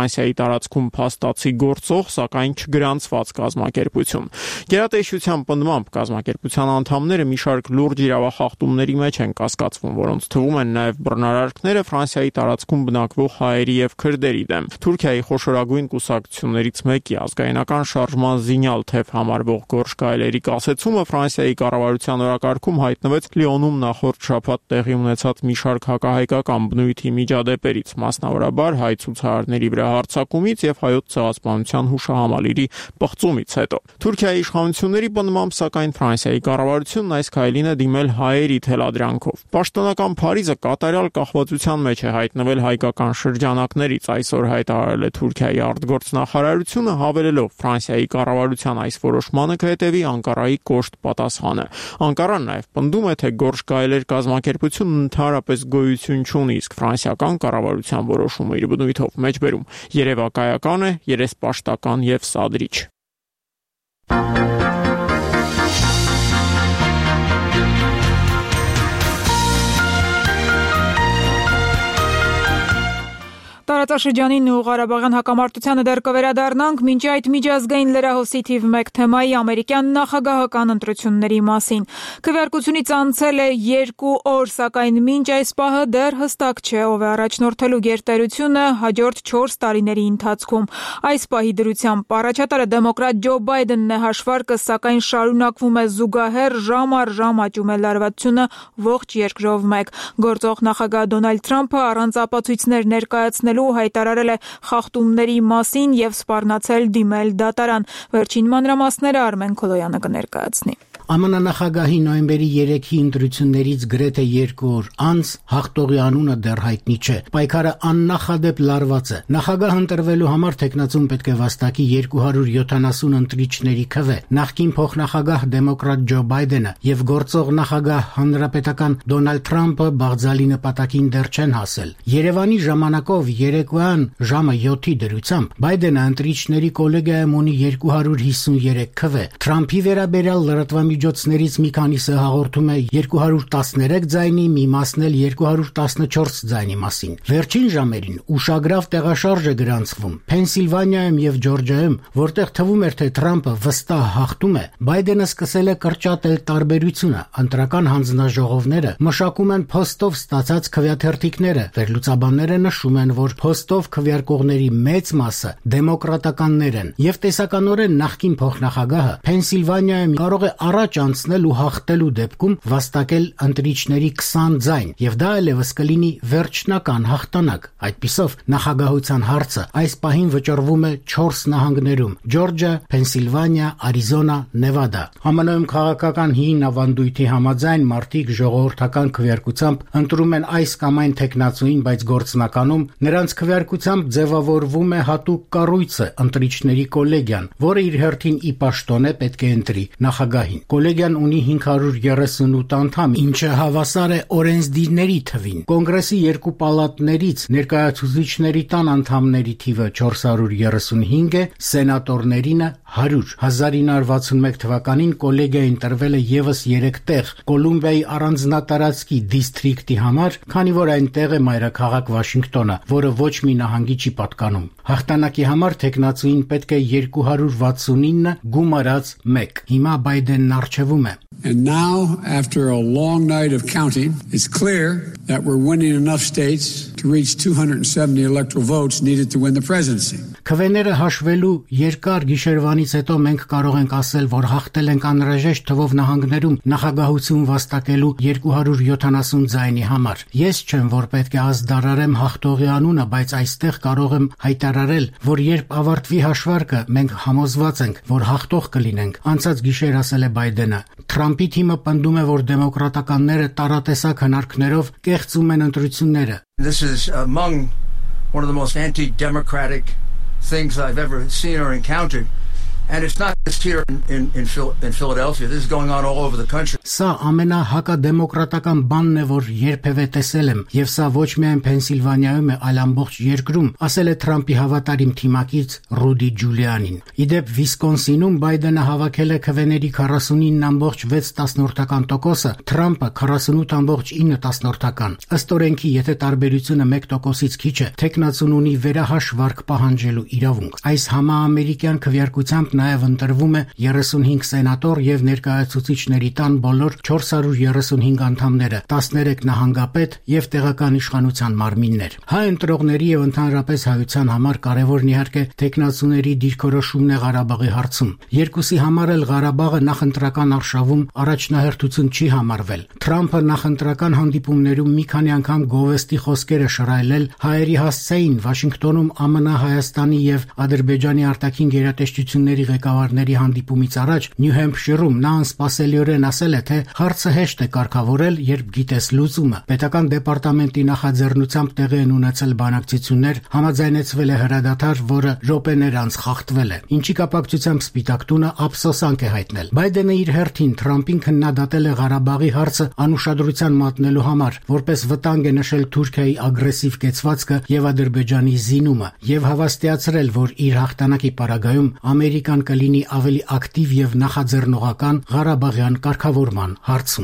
տարածքում փաստացի գործող, սակայն չգրանցված կազմակերպություն։ Գերատեսչության պնդմամբ կազմակերպության անդամները մի շարք լուրջ իրավախախտումների մեջ են կասկածվում, որոնց թվում են նաև բռնարարքները Ֆրանսիայի տարածքում բնակվող հայերի եւ քրդերի դեմ։ Թուրքիայի խոշորագույն կուսակցություններից մեկի ազգայնական շարժման զինյալ թեւ համարվող Գորշ Գայլերի կասեցումը Ֆրանսիայի կառավարության օրակարգում հայտնվեց Լիոնում նախորդ շաբաթ տեղի ունեցած մի շարք հակահայկական բնույթի միջադեպերից, մասնավորաբար հայ ցուցարարների վրա հարձակումից եւ հայոց ցեղասպանության հուշահամալիրի պղծումից հետո։ Թուրքիայի իշխանությունների պնդմամբ, սակայն Ֆրանսիայի կառավարությունն այս քայլին է դիմել հայերի թելադրանքով։ Պաշտոնական Փարիզը կատարյալ կախվածության մեջ է հայտնվել հայկական շրջանակներից, այսօր հայտարարել է Թուրքիայի արտգործնախարարությունը, հավելելով Ֆրանսիայի կառավարության այս որոշմանը կհետևի Անկարայի կոշտ պատասխանը։ Անկարան նաև պնդում է, թե Գորշ Գայլեր կազմակերպությունն ընդհանրապես գոյություն չունի, իսկ ֆրանսիական կառավարության որոշումը իր բնույթով մեջբերում երևակայական է, երեսպաշտական եւ սադրիչ։ Տարածաշրջանին ու Ղարաբաղյան հակամարտությանը դեռ կվերադառնանք, մինչ այդ միջազգային լրահոսի թիվ 1 թեմայի ամերիկյան նախագահական ընտրությունների մասին։ Քվեարկությունից անցել է 2 օր, սակայն մինչ այս պահը դեռ հստակ չէ, ով է առաջնորդելու գերտերությունը հաջորդ 4 տարիների ընթացքում։ Այս պահի դրությամբ առաջատարը դեմոկրատ Ջո Բայդենն է հաշվարկը, սակայն շարունակվում է զուգահեռ ժամ առ ժամ աճում է լարվածությունը ողջ երկրով մեկ։ Գործող նախագահ Դոնալդ Թրամփը առանց ապացույցներ ներկայացնելու հայտարարել է խախտումների մասին եւ սպառնացել դիմել դատարան։ Վերջին մանրամասները Արմեն Քոլոյանը կներկայացնի։ ԱՄՆ նախագահի նոյեմբերի 3-ի ընտրություններից գրեթե 2 օր անց հաղթողի անունը դեռ հայտնի չէ։ Պայքարը աննախադեպ լարված է։ Նախագահ ընտրվելու համար տեխնացուն պետք է վաստակի 270 ընտրիչների քվե։ Նախկին փոխնախագահ դեմոկրատ Ջո Բայդենը եւ գործող նախագահ հանրապետական Դոնալդ Թրամփը բաղձալի նպատակին դեռ չեն հասել։ Երևանի ժամանակով երեկոյան ժամը 7-ի դրությամբ Բայդենը ընտրիչների կոլեգիայում ունի 253 քվե։ Թրամփի վերաբերյալ լրատվամիջոցներից մի քանիսը հաղորդում է 213 ձայնի, մի մասն էլ 214 ձայնի մասին։ Վերջին ժամերին ուշագրավ տեղաշարժ է գրանցվում Փենսիլվանիայում եւ Ջորջիայում, որտեղ թվում էր, թե Թրամփը վստահ հաղթում է, Բայդենը սկսել է կրճատել տարբերությունը։ Ընտրական հանձնաժողովները մշակում են փոստով ստացած քվեաթերթիկները։ Վերլուծաբանները նշում են, որ փոստով քվեարկողների մեծ մասը դեմոկրատականներ են եւ տեսականորեն նախկին փոխնախագահը Փենսիլվանիայում կարող է առաջ անցնել ու հաղթելու դեպքում վաստակել ընտրիչների 20 ձայն եւ դա այլևս կլինի վերջնական հաղթանակ։ Այդպիսով նախագահության հարցը այս պահին վճռվում է 4 նահանգներում՝ Ջորջիա, Փենսիլվանիա, Արիզոնա, Նևադա։ ԱՄՆ-ում քաղաքական հին ավանդույթի համաձայն մարդիկ ժողովրդական քվեարկությամբ ընտրում են այս կամ այն տեխնացուին, բայց գործնականում նրանց քվեարկությամբ ձևավորվում է հատուկ կառույցը ընտրիչների կոլեգիան, որը իր հերթին ի պաշտոնե պետք է ընտրի նախագահին։ Կոլեգիան ունի 538 անդամ, ինչը հավասար է օրենսդիրների թվին։ Կոնգրեսի 2 պալատներից ներկայացուցիչների տան անդամների թիվը 435 է, սենատորներինը 100։ 1961 թվականին կոլեգիային տրվել է եւս 3 տեղ Կոլումբիայի առանձնատարածքի դիստրիկտի համար, քանի որ այնտեղ է մայրաքաղաք Վաշինգտոնը, որը ոչ մի նահանգի չի պատկանում։ Հաղթանակի համար տեխնացուին պետք է 269 գումարած 1։ Հիմա Բայդենն արժևում է։ And now, after a long night of counting, it's clear that we're winning enough states to reach 270 electoral votes needed to win the presidency. Քվեները հաշվելու երկար գիշերվանից հետո մենք կարող ենք ասել, որ հաղթել ենք անհրաժեշտ թվով նահանգներում նախագահություն վաստակելու 270 ձայնի համար։ Ես չեմ, որ պետք է ազդարարեմ հաղթողի անունը, բայց այստեղ կարող եմ հայտարարել, որ երբ ավարտվի հաշվարկը, մենք համոզված ենք, որ հաղթող կլինենք։ Անցած գիշեր ասել է Բայդենը։ Թրամփի թիմը պնդում է, որ դեմոկրատականները տարատեսակ հնարքներով կեղծում են ընտրությունները։ This is among one of the most anti-democratic things I've ever seen or encountered. And it's not just here in Philadelphia. This is going on all over the country. Սա ամենահակադեմոկրատական բանն է, որ երբևէ տեսել եմ, եւ սա ոչ միայն Փենսիլվանիայում է, այլ ամբողջ երկրում, ասել է Թրամփի հավատարիմ թիմակից Ռուդի Ջուլիանին։ Իդեպ Վիսկոնսինում Բայդենը հավաքել է քվեների 49.6%, Թրամփը 48.9%։ Ըստ օրենքի, եթե տարբերությունը 1%-ից քիչ է, թեկնածուն ունի վերահաշվարկ պահանջելու իրավունք։ Այս համաամերիկյան քվեարկությամբ նաև ընտրվում է 35 սենատոր եւ ներկայացուցիչների տան բոլոր 435 անդամները, 13 նահանգապետ եւ տեղական իշխանության մարմիններ։ Հայ ընտրողների եւ ընդհանրապես հայության համար կարևորն իհարկե թեկնածուների դիրքորոշումն է Ղարաբաղի հարցում։ Երկուսի համար էլ Ղարաբաղը նախընտրական արշավում առաջնահերթություն չի համարվել։ Թրամփը նախընտրական հանդիպումներում մի քանի անգամ գովեստի խոսքեր է շռայլել հայերի հասցեին Վաշինգտոնում ԱՄՆ, Հայաստանի եւ Ադրբեջանի արտաքին գերատեսչությունների ղեկավարների հանդիպումից առաջ Նյու Հեմփշիրում նա անսպասելիորեն ասել է, թե հարցը հեշտ է կարգավորել, երբ գիտես լուծումը։ Պետական դեպարտամենտի նախաձեռնությամբ տեղի են ունեցել բանակցություններ, համաձայնեցվել է հրադադար, որը րոպեներ անց խախտվել է։ Ինչի կապակցությամբ Սպիտակ տունը ափսոսանք է հայտնել։ Բայդենը իր հերթին Թրամփին քննադատել է Ղարաբաղի հարցը անուշադրության մատնելու համար, որպես վտանգ է նշել Թուրքիայի ագրեսիվ կեցվածքը եւ Ադրբեջանի զինումը եւ հավաստիացրել, որ իր հաղթանակի պարագայում Ամերիկան կլինի ավելի ակտիվ եւ նախաձեռնողական Ղարաբաղյան կարգավորման հարցում։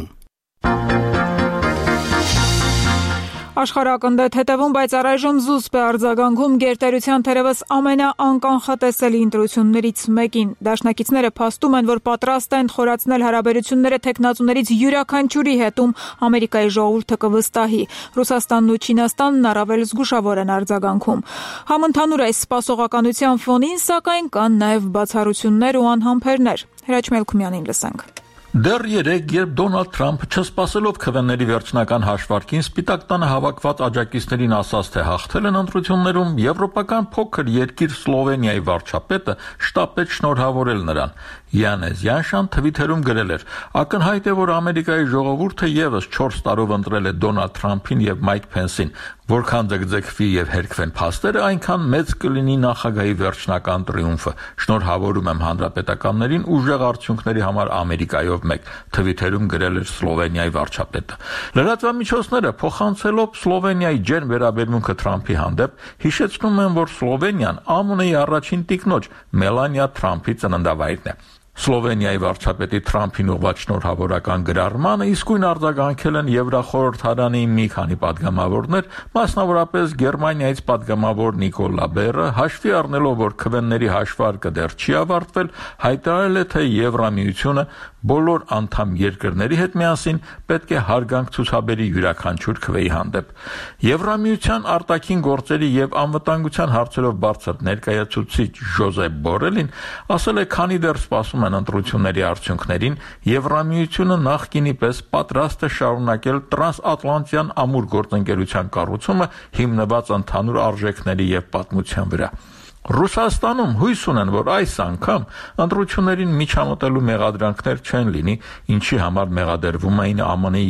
Աշխարհակնդետ հետևում, բայց առայժմ զուսպ է արձագանքում գերտերության թերևս ամենաանկանխատեսելի ընտրություններից մեկին։ Դաշնակիցները փաստում են, որ պատրաստ են խորացնել հարաբերությունները թեկնածուներից յուրաքանչյուրի հետում Ամերիկայի ժողովուրդը կվստահի։ Ռուսաստանն ու Չինաստանն առավել զգուշավոր են արձագանքում։ Համընդհանուր այս սպասողականության ֆոնին, սակայն, կան նաև բացառություններ ու անհամբերներ։ Հրաչ Մելքումյանին լսենք։ Դեռ երեկ, երբ Դոնալդ Թրամփը չսպասելով քվեների վերջնական հաշվարկին Սպիտակ տանը հավաքված աջակիցներին ասաց, թե հաղթել են ընտրություններում, եվրոպական փոքր երկիր Սլովենիայի վարչապետը շտապեց շնորհավորել նրան։ Յանես Յանշան թվիթերում գրել էր. «Ակնհայտ է, որ Ամերիկայի ժողովուրդը եւս 4 տարով ընտրել է Դոնալդ Թրամփին եւ Մայք Փենսին։ Որքան ձգձգվի եւ հերքվեն փաստերը, այնքան մեծ կլինի նախագահի վերջնական տրիումֆը։ Շնորհավորում եմ հանրապետականներին ուժեղ արդյունքների համար Ամերիկայով մեկ», թվիթերում գրել էր Սլովենիայի վարչապետը։ Լրատվամիջոցները փոխանցելով Սլովենիայի ջերմ վերաբերմունքը Թրամփի հանդեպ հիշեցնում են, որ Սլովենիան ԱՄՆ-ի առաջին տիկնոջ Մելանիա Թրամփի ծննդավայրն է։ Սլովենիայի վարչապետի Թրամփին ուղղված շնորհավորական գրառմանը իսկույն արձագանքել են Եվրախորհրդարանի մի քանի падգամավորներ, մասնավորապես Գերմանիայից падգամավոր Նիկոլա Բերը, հաշվի առնելով, որ քվեների հաշվարկը դեռ չի ավարտվել, հայտարարել է, թե Եվրամիությունը բոլոր անդամ երկրների հետ միասին պետք է հարգանք ցուցաբերի յուրաքանչյուր քվեի հանդեպ։ Եվրամիության արտաքին գործերի եւ անվտանգության հարցերով բարձր ներկայացուցիչ Ժոզեփ Բորելին ասել է, քանի դեռ սպասում են ընտրությունների արդյունքներին, Եվրամիությունը նախկինի պես պատրաստ է շարունակել տրանսատլանտյան ամուր գործընկերության կառուցումը հիմնված ընդհանուր արժեքների եւ պատմության վրա։ Ռուսաստանում հույս ունեն, որ այս անգամ ընտրություններին միջամտելու մեղադրանքներ չեն լինի, ինչի համար մեղադրվում էին ԱՄՆ-ի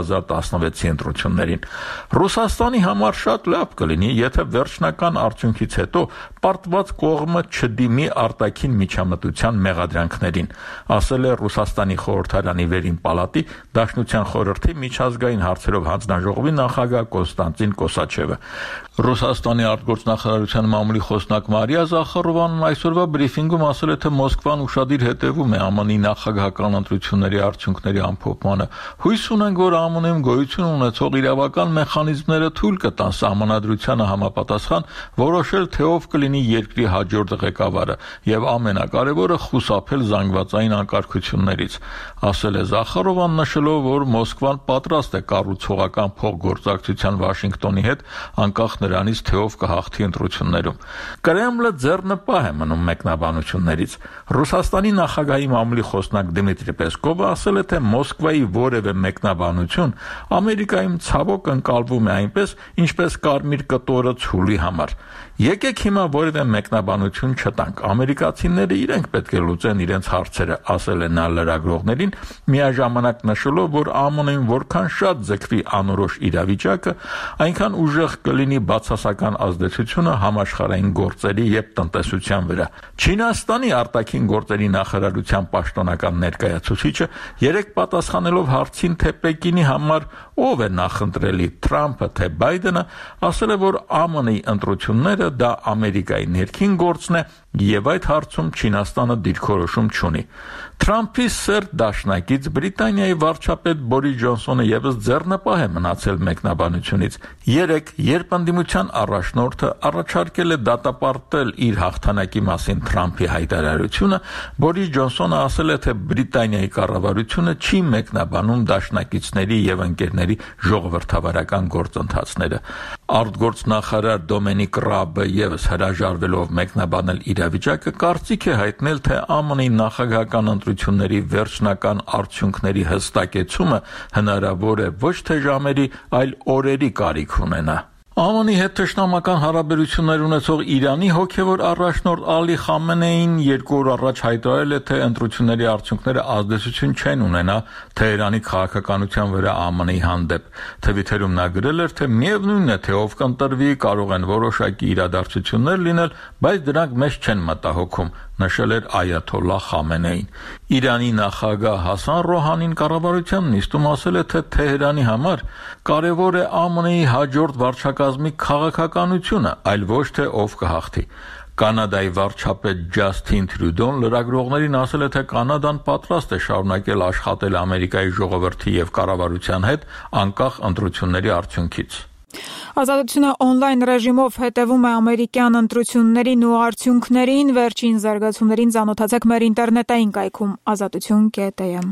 2016-ի ընտրություններին։ Ռուսաստանի համար շատ լավ կլինի, եթե վերջնական արդյունքից հետո պարտված կողմը չդիմի արտաքին միջամտության մեղադրանքներին, ասել է Ռուսաստանի խորհրդարանի վերին պալատի Դաշնության խորհրդի միջազգային հարցերով հանձնաժողովի նախագահ Կոնստանտին Կոսաչևը։ Ռուսաստանի արտգործնախարարության մամուլի խոսնակ Մարիա Զախարովանն այսօրվա բրիֆինգում ասել է, թե Մոսկվան ուշադիր հետևում է ԱՄՆ-ի նախագահական ընտրությունների արդյունքների ամփոփմանը։ Հույս ունենք, որ ԱՄՆ-ում գոյություն ունեցող իրավական մեխանիզմները թույլ կտան Սահմանադրությանը համապատասխան որոշել, թե ով կլինի երկրի հաջորդ ղեկավարը եւ ամենակարևորը խուսափել զանգվածային անկարգություններից, ասել է Զախարովան, նշելով, որ Մոսկվան պատրաստ է կառուցողական փոխգործակցության Վաշինգտոնի հետ, անկախ նրանից, թե ով կհաղթի ընտրություններում։ Կրեմլը ձեռնպահ է մնում մեկնաբանություններից։ Ռուսաստանի նախագահի մամուլի խոսնակ Դմիտրի Պեսկովը ասել է, թե Մոսկվայի որևէ մեկնաբանություն Ամերիկայում ցավոք ընկալվում է այնպես, ինչպես կարմիր կտորը ցուլի համար։ Եկեք հիմա որևէ մեկնաբանություն չտանք։ Ամերիկացիները իրենք պետք է լուծեն իրենց հարցերը, ասել է նա լրագրողներին, միաժամանակ նշելով, որ ԱՄՆ-ին որքան շատ ձգվի անորոշ իրավիճակը, այնքան ուժեղ կլինի բացասական ազդեցությունը համաշխարհային գործերի եւ տնտեսության վրա։ Չինաստանի արտաքին գործերի նախարարության պաշտոնական ներկայացուցիչը երեք պատասխանելով հարցին, թե Պեկինի համար ով է նախընտրելի, Թրամփը թե Բայդենը, ասել է, որ ԱՄՆ-ի ընտրությունները դա Ամերիկայի ներքին գործն է եւ այդ հարցում Չինաստանը դիրքորոշում չունի։ Թրամփի սերտ դաշնակից Բրիտանիայի վարչապետ Բորիս Ջոնսոնը եւս ձեռնպահ է մնացել մեկնաբանությունից։ Երեք, երբ ընդդիմության առաջնորդը առաջարկել է դատապարտել իր հաղթանակի մասին Թրամփի հայտարարությունը, Բորիս Ջոնսոնը ասել է, թե Բրիտանիայի կառավարությունը չի մեկնաբանում դաշնակիցների եւ ընկերների ժողովրդավարական գործընթացները։ Արտգործնախարար Դոմինիկ Ռաբը եւս հրաժարվելով մեկնաբանել իրավիճակը, կարծիք է հայտնել, թե ԱՄՆ-ի նախագահական ընտրությունների վերջնական արդյունքների հստակեցումը հնարավոր է ոչ թե ժամերի, այլ օրերի կարիք ունենա։ ԱՄՆ-ի հետ թշնամական հարաբերություններ ունեցող Իրանի հոգևոր առաջնորդ Ալի Խամենեին 2 օր առաջ հայտարարել է, թե ընտրությունների արդյունքները ազդեցություն չեն ունենա Թեհրանի քաղաքականության վրա ԱՄՆ-ի հանդեպ։ Թվիթերում նա գրել էր, թե միևնույն է, թե ով կընտրվի, կարող են որոշակի իրադարձություններ լինել, բայց դրանք մեզ չեն մտահոգում, նշել էր Այաթոլլահ Խամենեին։ Իրանի նախագահ Հասան Ռոհանին կառավարության նիստում ասել է, թե Թեհրանի համար կարևոր է ԱՄՆ-ի հաջորդ վարչակազմի քաղաքականությունը, այլ ոչ թե ով կհաղթի։ Կանադայի վարչապետ Ջասթին Տրյուդոն լրագրողներին ասել է, թե Կանադան պատրաստ է շարունակել աշխատել Ամերիկայի ժողովրդի եւ կառավարության հետ անկախ ընտրությունների արդյունքից։ Ազատությունը օնլայն ռեժիմով հետևում է ամերիկյան ընտրություններին ու արդյունքներին, վերջին զարգացումներին ծանոթացեք մեր ինտերնետային կայքում azatutun.am։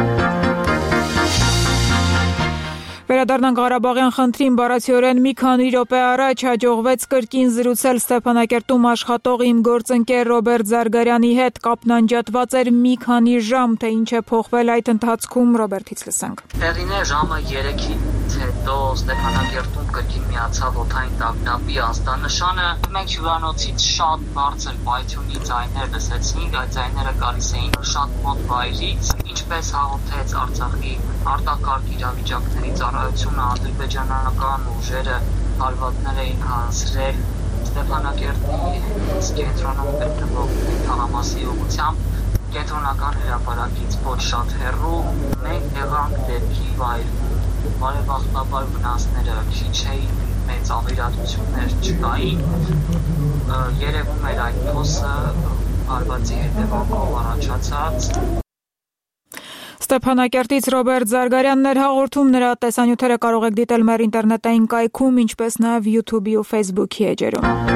Վերադառնանք Ղարաբաղյան խնդրին, բառացիորեն մի քանի րոպե առաջ հաջողվեց կրկին զրուցել Ստեփանակերտում աշխատող իմ գործընկեր Ռոբերտ Զարգարյանի հետ, կապն անջատված էր մի քանի ժամ, թե ինչ է փոխվել այդ ընթացքում, Ռոբերտից լսենք։ Հեղինե ժամը 3-ից հետո Ստեփանակերտում կրկին միացավ օդային տագնապի ազդանշանը։ Մենք հյուրանոցից շատ բարձր պայթյունի ձայներ լսեցինք, այդ ձայները գալիս էին շատ մոտ վայրից, ինչպես հաղորդեց Արցախի արտակարգ իրավիճակների ծառայությունը, ադրբեջանական ուժերը հարվածներ էին հանձրել Ստեփանակերտի կենտրոնում գտնվող թաղամասի ուղղությամբ, կենտրոնական հրապարակից ոչ շատ հեռու։ Մենք եղանք դեպքի վայրում, բարեբախտաբար վնասները քիչ էին, մեծ ավերածություններ չկային, երևում էր այդ փոսը հարվածի հետևանքով առաջացած։ Ստեփանակերտից Ռոբերտ Զարգարյանն էր հաղորդում, նրա տեսանյութերը կարող եք դիտել մեր ինտերնետային կայքում, ինչպես նաև YouTube-ի ու Facebook-ի էջերում։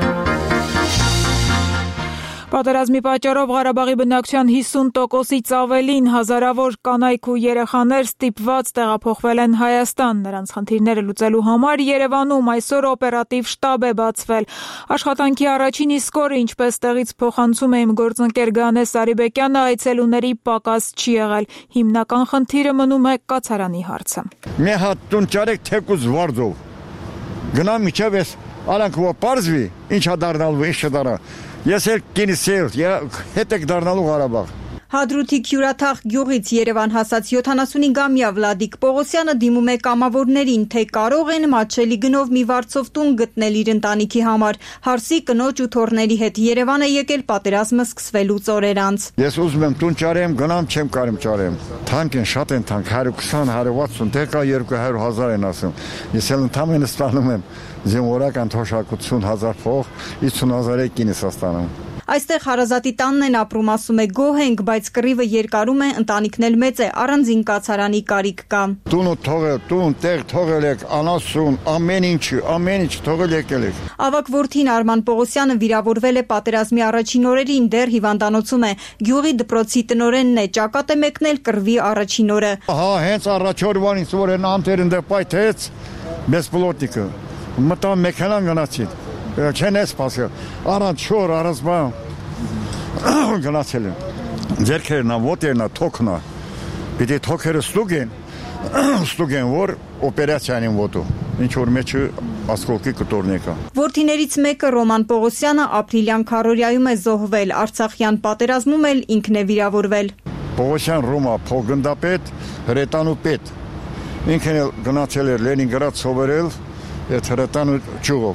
Պատերազմի պատճառով Ղարաբաղի բնակչության 50%-ից ավելին հազարավոր կանայք ու երեխաներ ստիպված տեղափոխվել են Հայաստան։ Նրանց խնդիրները լուծելու համար Երևանում այսօր օպերատիվ շտաբ է բացվել։ Աշխատանքի առաջին իսկ օրը, ինչպես տեղից փոխանցում է իմ գործընկեր Գանե Սարիբեկյանը, այցելուների պակաս չի եղել։ Հիմնական խնդիրը մնում է կացարանի հարցը։ Մի հատ տուն ճարեք թեկուզ վարձով։ Գնամ միջև էս արանք ո պարզվի, ինչա դառնալու, ինչ չդառնա։ Ես էլ կինսել, հետ եք դառնալու Ղարաբաղ։ Հադրութի Քյուրաթաղ գյուղից Երևան հասած 75-ամյա Վլադիկ Պողոսյանը դիմում է կամավորներին, թե կարող են մատչելի գնով մի վարձով տուն գտնել իր ընտանիքի համար։ Հարսի կնոջ ու թոռների հետ Երևան է եկել պատերազմը սկսվելուց օրեր անց։ Ես ուզում եմ տուն ճարեմ, գնամ չեմ կարում ճարեմ։ Թանկ են, շատ են թանկ, 120-160, դեկա 200,000 են ասում։ Ես էլ ընդամենը ստանում եմ զինվորական թոշակություն 1000 փող, 50,000 կինս ստանում։ Այստեղ հարազատի տանն են ապրում, ասում է գոհ ենք, բայց կռիվը երկարում է, ընտանիքն էլ մեծ է, առանձին կացարանի կարիք կա։ Տունը թողել, տուն տեղ թողել եք, անասուն, ամեն ինչ թողել եկել եք։ Ավակ որդին Արման Պողոսյանը վիրավորվել է պատերազմի առաջին օրերին, դեռ հիվանդանոցում է։ Գյուղի դպրոցի տնօրենն է, ճակատ է մեկնել կռվի առաջին օրը։ Հա, հենց առաջ օրվանից որ են ամտերն դե պայթեց, մեծ պլոտիկը։ Մտա մեքենան գնացի։ Չեն ես սպասել, առանց շոր, առանց բան գնացել եմ, ձերքերնա, ոտերնա, թոքնա, պիտի թոքերը ստուգ են, որ օպերացիան են ոտու, ինչ որ մեջը ասկոլկի կտորն եկա։ Որդիներից մեկը Ռոման Պողոսյանը ապրիլյան քարորիայում է զոհվել, Արցախյան պատերազմում էլ ինքն է վիրավորվել։ Պողոսյան Ռոմա, փոխգնդապետ, հրետանու պետ, ինքն էլ գնացել էր Լենինգրադ սովորել, այդ հրետանու ճյուղով։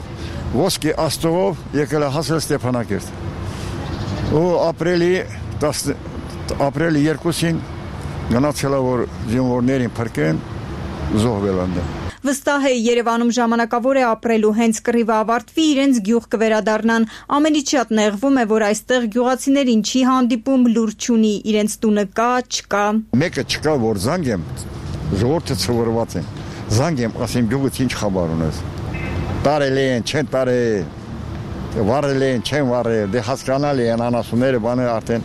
ոսկի աստղով եկել է հասել Ստեփանակերտ։ Ու ապրիլի 2-ին գնացել է որ զինվորներին փրկեն, զոհվել անդը։ Վստահ է Երևանում ժամանակավոր է ապրելու, հենց կռիվը ավարտվի իրենց գյուղ կվերադառնան։ Ամենից շատ նեղվում է, որ այստեղ գյուղացիներին չի հանդիպում, լուր չունի, իրենց տունը կա, չկա։ Մեկը չկա, որ զանգեմ, ժողովուրդը ցորված են։ Զանգեմ, ասեմ գյուղից ինչ խաբար ունես։ Տարել են, չեն տարել, վարել են, չեն վարել, դե հասկանալի են անասունները բանը արդեն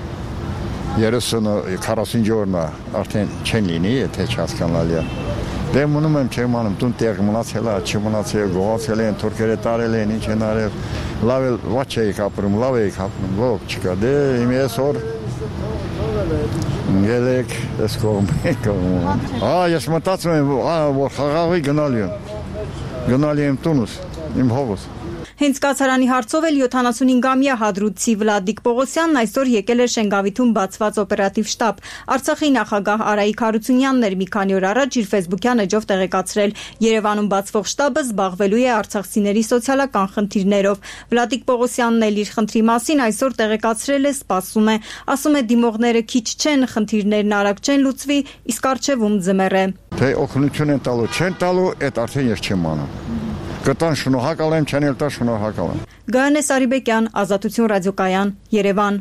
30-40 օրն արդեն չեն լինի, եթե չհասկանալի է։ Դե մնում եմ չեմ անում, տուն տեղ մնացել է, չմնացել, գողացել են, թուրքերը տարել են, ինչ են արել, լավ էլ ոչ էիք ապրում, լավ էիք ապրում, ոգ չկա, դե իմ այսօր գելեք, ես կողմ։ Ես մտածում եմ, որ խաղաղի գնալի եմ տունուս, իմ հողուս։ Հենց կացարանի հարցով էլ 75-ամյա հադրութցի Վլադիկ Պողոսյանն այսօր եկել է Շենգավիթում բացված օպերատիվ շտաբ։ Արցախի նախագահ Արայիկ Հարությունյանն էր մի քանի օր առաջ իր Facebook-յան էջով տեղեկացրել, Երևանում բացվող շտաբը զբաղվելու է արցախցիների սոցիալական խնդիրներով։ Վլադիկ Պողոսյանն էլ իր խնդրի մասին այսօր տեղեկացրել է, սպասում է, ասում է դիմողները քիչ չեն, խնդիրներն արագ չեն լուծվի, իսկ առջևում ձմեռ է։ Թե օգնություն են տալու, չեն տալու, այդ արդեն ես չեմ անում։ Կտան շնորհակալ եմ, չեն էլ տա շնորհակալ եմ։ Գայանե Սարիբեկյան, Ազատություն ռադիոկայան, Երևան։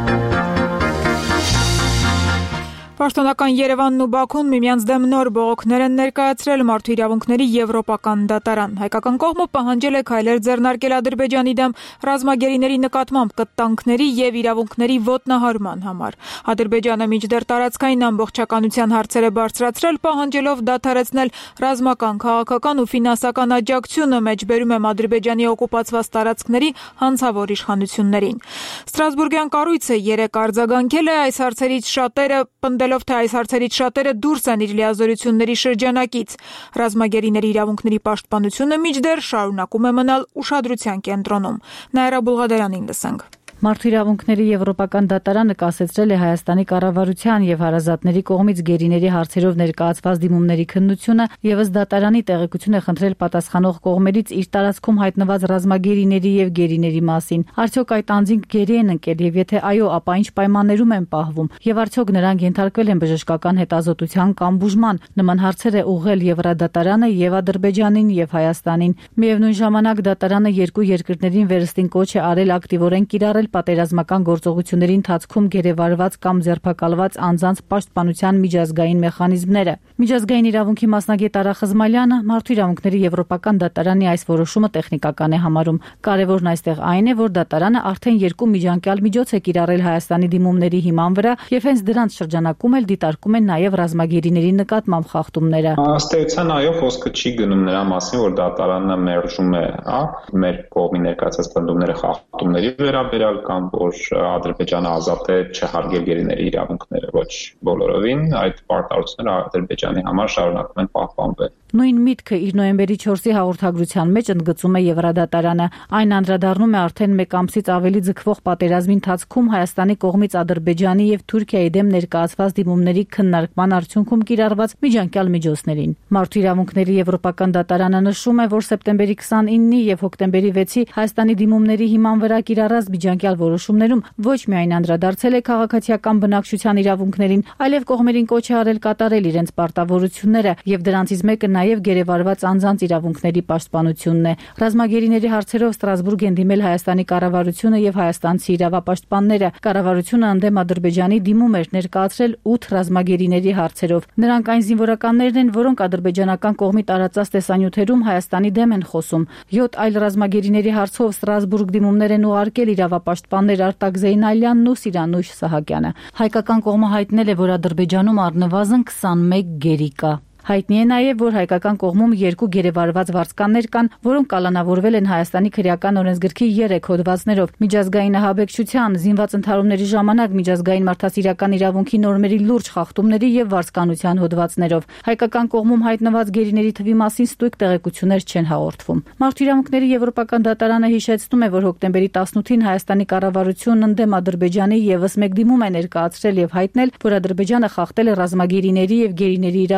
Պաշտոնական Երևանն ու Բաքուն միմյանց դեմ նոր բողոքներ են ներկայացրել Մարդու իրավունքների եվրոպական դատարան։ Հայկական կողմը պահանջել է քայլեր ձեռնարկել Ադրբեջանի դեմ ռազմագերիների նկատմամբ կտանքների եւ իրավունքների ոտնահարման համար։ Ադրբեջանը մինչդեռ տարածքային ամբողջականության հարցեր է բարձրացրել, պահանջելով դադարեցնել ռազմական, քաղաքական ու ֆինանսական աջակցությունը, մեջբերում եմ Ադրբեջանի օկուպացված տարածքների հանցավոր իշխանություններին։ Ստրասբուրգյան կառույցը 3 արձագանքել է այս հարցերից շատերը պնդելով, թե այս հարցերից շատերը դուրս են իր լիազորությունների շրջանակից։ Ռազմագերիների իրավունքների պաշտպանությունը մինչդեռ շարունակում է մնալ ուշադրության կենտրոնում։ Նաիրա Բուլղադարյանին լսենք։ Մարդու իրավունքների եվրոպական դատարանը կասեցրել է Հայաստանի կառավարության եւ հարազատների կողմից գերիների հարցերով ներկայացված դիմումների քննությունը, եւս դատարանի տեղեկություն է խնդրել պատասխանող կողմերից իր տարածքում հայտնված ռազմագերիների եւ գերիների մասին։ Արդյոք այդ անձինք գերի են ընկել եւ եթե այո, ապա ինչ պայմաններում են պահվում եւ արդյոք նրանք ենթարկվել են բժշկական հետազոտության կամ բուժման։ Նման հարցեր է ուղղել Եվրադատարանը եւ Ադրբեջանին եւ Հայաստանին։ Միևնույն ժամանակ դատարանը երկու երկրներին վերստին կոչ է արել ակտիվորեն կիրառել պատերազմական գործողությունների ընթացքում գերեվարված կամ ձերբակալված անձանց պաշտպանության միջազգային մեխանիզմները։ Միջազգային իրավունքի մասնագետ Արա Խզմալյանը Մարդու իրավունքների եվրոպական դատարանի այս որոշումը տեխնիկական է համարում։ Կարևորն այստեղ այն է, որ դատարանը արդեն երկու միջանկյալ միջոց է կիրառել Հայաստանի դիմումների հիման վրա եւ հենց դրանց շրջանակում էլ դիտարկում են նաեւ ռազմագերիների նկատմամբ խախտումները։ Ըստ էության այո, խոսքը չի գնում նրա մասին, որ դատարանը մերժում է, մեր կողմի ներկայացած պնդումները խախտումների վերաբերյալ կամ որ Ադրբեջանը ազատ է չհարգել գերիների իրավունքները, ոչ բոլորովին, այդ պարտավորությունները Ադրբեջանի համար շարունակում են պահպանվել։ Նույն միտքը իր նոյեմբերի 4-ի հաղորդագրության մեջ ընդգծում է Եվրադատարանը։ Այն անդրադառնում է արդեն 1 ամսից ավելի ձգվող պատերազմի ընթացքում Հայաստանի կողմից Ադրբեջանի եւ Թուրքիայի դեմ ներկայացված դիմումների քննարկման արդյունքում կիրառված միջանկյալ միջոցներին։ Մարդու իրավունքների եվրոպական դատարանը նշում է, որ սեպտեմբերի 29-ի եւ հոկտեմբերի 6-ի Հայաստանի դիմումների հիման վրա կիրառած միջանկյալ որոշումներում ոչ միայն անդրադարձել է քաղաքացիական բնակչության իրավունքներին, այլև կողմերին կոչ է արել կատարել իրենց պարտավորությունները եւ դրանցից մեկը նաեւ գերեվարված անձանց իրավունքների պաշտպանությունն է։ Ռազմագերիների հարցերով Ստրասբուրգ են դիմել Հայաստանի կառավարությունը եւ հայաստանցի իրավապաշտպանները։ Կառավարությունը ընդդեմ Ադրբեջանի դիմում էր ներկայացրել 8 ռազմագերիների հարցերով։ Նրանք այն զինվորականներն են, որոնք ադրբեջանական կողմի տարածած տեսանյութերում Հայաստանի դեմ են խոսում։ 7 այլ ռազմագերիների հարցով Ստրասբուրգ դիմումներ են ուղարկել իրավապաշտպաններ Արտակ Զեյնալյանն ու Սիրանույշ Սահակյանը։ Հայկական կողմը հայտնել է, որ Ադրբեջանում առնվազն 21 գերի կա։ Հայտնի է նաև, որ հայկական կողմում 2 գերեվարված վարձկաններ կան, որոնք կալանավորվել են Հայաստանի քրեական օրենսգրքի 3 հոդվածներով՝ միջազգային ահաբեկչության, զինված ընդհարումների ժամանակ միջազգային մարդասիրական իրավունքի նորմերի լուրջ խախտումների եւ վարձկանության հոդվածներով։ Հայկական կողմում հայտնված գերիների թվի մասին ստույգ տեղեկություններ չեն հաղորդվում։ Մարդու իրավունքների եվրոպական դատարանը հիշեցնում է, որ հոկտեմբերի 18-ին Հայաստանի կառավարությունն ընդդեմ Ադրբեջանի եւս մեկ դիմում է ներկայացրել եւ հայտնել, որ Ադրբեջանը խախտել է ռազմագերիների եւ գերիների իրավունքները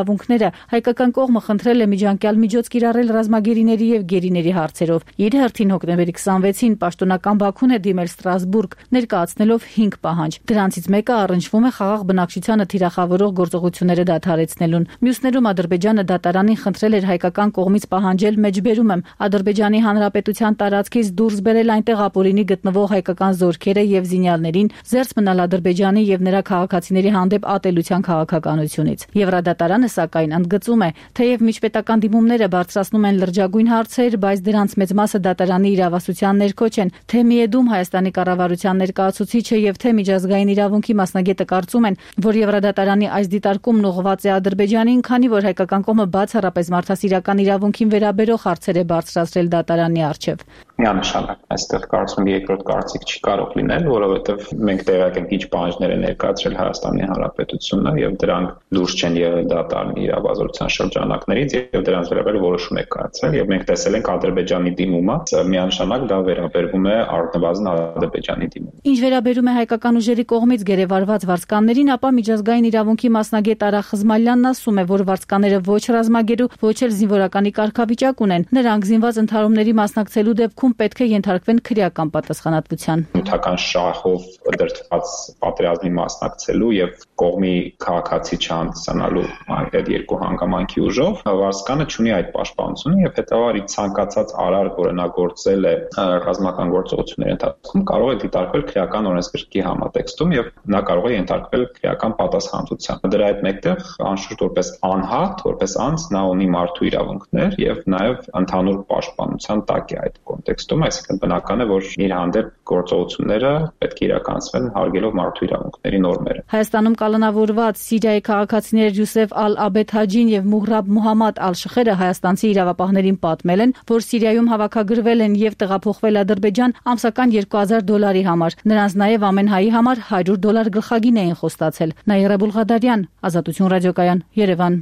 հայկական կողմը խնդրել է միջանկյալ միջոց կիրառել ռազմագերիների եւ գերիների հարցերով։ Իր հերթին հոկտեմբերի 26-ին պաշտոնական Բաքուն է դիմել Ստրասբուրգ, ներկայացնելով 5 պահանջ։ Դրանցից մեկը առնչվում է խաղաղ բնակչությանը թիրախավորող գործողությունները դադարեցնելուն։ Մյուսներում Ադրբեջանը դատարանին խնդրել էր հայկական կողմից պահանջել մեջբերում եմ Ադրբեջանի Հանրապետության տարածքից դուրս բերել այնտեղ ապօրինի գտնվող հայկական զորքերը եւ զինյալներին, զերծ մնալ Ադրբեջանի եւ նրա քաղաքացիների հանդեպ ատելության քաղաքականությունից։ Եվրադատարանը սակայն ընդգծում է, թեև միջպետական դիմումները բարձրացնում են լրջագույն հարցեր, բայց դրանց մեծ մասը դատարանի իրավասության ներքո չեն։ Թե Միեդում Հայաստանի կառավարության ներկայացուցիչը եւ թե միջազգային իրավունքի մասնագետը կարծում են, որ Եվրադատարանի այս դիտարկումն ուղղված է Ադրբեջանին, քանի որ հայկական կողմը բացառապես մարդասիրական իրավունքին վերաբերող հարցեր է բարձրացրել դատարանի առջև։ Միանշանակ այստեղ կարծում եմ երկրորդ կարծիք չի կարող լինել, որովհետև մենք տեղյակ ենք ինչ պահանջներ է ներկայացրել Հայաստանի Հանրապետությունը եւ դրանք դուրս չեն եղել դատարանի իրավազորության շրջանակներից եւ դրանց վերաբերյալ որոշում է կայացել եւ մենք տեսել ենք Ադրբեջանի դիմումը, միանշանակ դա վերաբերվում է առնվազն Ադրբեջանի դիմումը։ Ինչ վերաբերում է հայկական ուժերի կողմից գերեվարված վարձկաններին, ապա միջազգային իրավունքի մասնագետ Արա Խզմալյանն ասում է, որ վարձկանները ոչ ռազմագերու, ոչ էլ զինվորականի կարգավիճակ ունեն։ Նրանք զինված ընդհարումների մասնակցելու դեպքում պետք է ենթարկվեն քրեական պատասխանատվության։ Նյութական շահով դրդված պատերազմի մասնակցելու եւ կողմի քաղաքացի չհանդիսանալու այդ երկու հանգամանքի ուժով վարձկանը չունի այդ պաշտպանությունը եւ հետեւաբար ցանկացած արար, որը նա գործել է ռազմական գործողությունների ընթացքում, կարող է դիտարկվել քրեական օրենսգրքի համատեքստում եւ նա կարող է ենթարկվել քրեական պատասխանատվության։ Դրա հետ մեկտեղ անշուշտ որպես անհատ, որպես անձ նա ունի մարդու իրավունքներ եւ նաեւ ընդհանուր պաշտպանության տակ է այդ կոնտեքստում, այսինքն բնական է, որ իր հանդեպ գործողությունները պետք է իրականացվեն հարգելով մարդու իրավունքների նորմերը։ Հայաստանում կալանավորված Սիրիայի քաղաքացիներ Յուսեֆ Ալ-Աբեդ Հաջին եւ Մուհրաբ Մուհամմադ Ալ-Շխերը հայաստանցի իրավապահներին պատմել են, որ Սիրիայում հավաքագրվել են եւ տեղափոխվել Ադրբեջան ամսական $2000 համար։ Նրանց նաեւ ամեն հայի համար $100 գլխագին էին խոստացել։ Նաիրա Բուլղադարյան, Ազատություն ռադիոկայան, Երևան։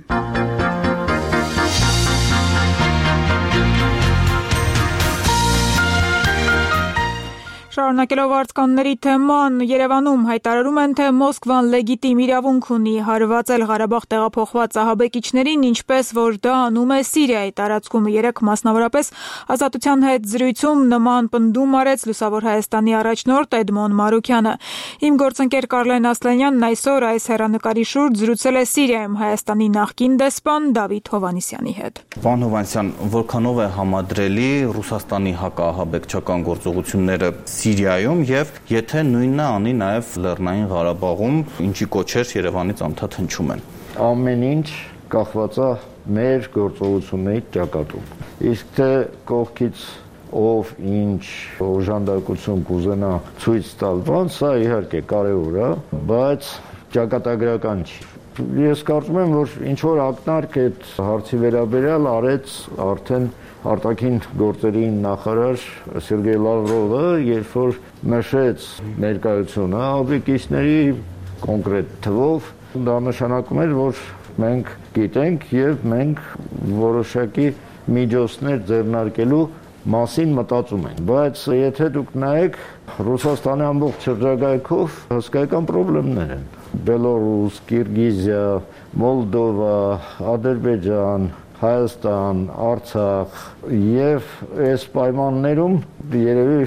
Շարունակելով արձկանների թեման, Երևանում հայտարարում են, թե Մոսկվան լեգիտիմ իրավունք ունի հարվածել Ղարաբաղ տեղափոխված ահաբեկիչներին, ինչպես որ դա անում է Սիրիայի տարածքում։ Երեկ մասնավորապես Ազատության հետ զրույցում նման պնդում արեց Լուսավոր Հայաստանի առաջնորդ Էդմոն Մարուքյանը։ Իմ գործընկեր Կարլեն Ասլանյանն այսօր այս հեռանկարի շուրջ զրուցել է Սիրիայում Հայաստանի նախկին դեսպան Դավիթ Հովհաննիսյանի հետ։ Պարոն Հովհաննիսյան, որքանով է համադրելի Ռուսաստանի հակաահաբեկչական գործողությունները Սիրիայում եւ եթե նույնն անի նաեւ Լեռնային Ղարաբաղում, ինչի կոչեր Երևանից անդադ հնչում են։ Ամեն ինչ կախված է մեր գործողությունների ճակատում։ Իսկ թե կողքից ով ինչ օժանդակություն կուզենա ցույց տալ, սա իհարկե կարևոր է, բայց ճակատագրական չի։ Ես կարծում եմ, որ ինչ որ ակնարկ այդ հարցի վերաբերյալ արեց արդեն արտաքին գործերի նախարար Սերգեյ Լավրովը, երբ որ նշեց ներկայությունը ահաբեկիչների կոնկրետ թվով, դա նշանակում էր, որ մենք գիտենք եւ մենք որոշակի միջոցներ ձեռնարկելու մասին մտածում ենք, բայց եթե դուք նայեք Ռուսաստանի ամբողջ շրջակայքով հսկայական խնդիրներ են։ Բելորուս, Կիրգիզիա, Մոլդովա, Ադրբեջան, Հայաստան, Արցախ եւ այս պայմաններում երևի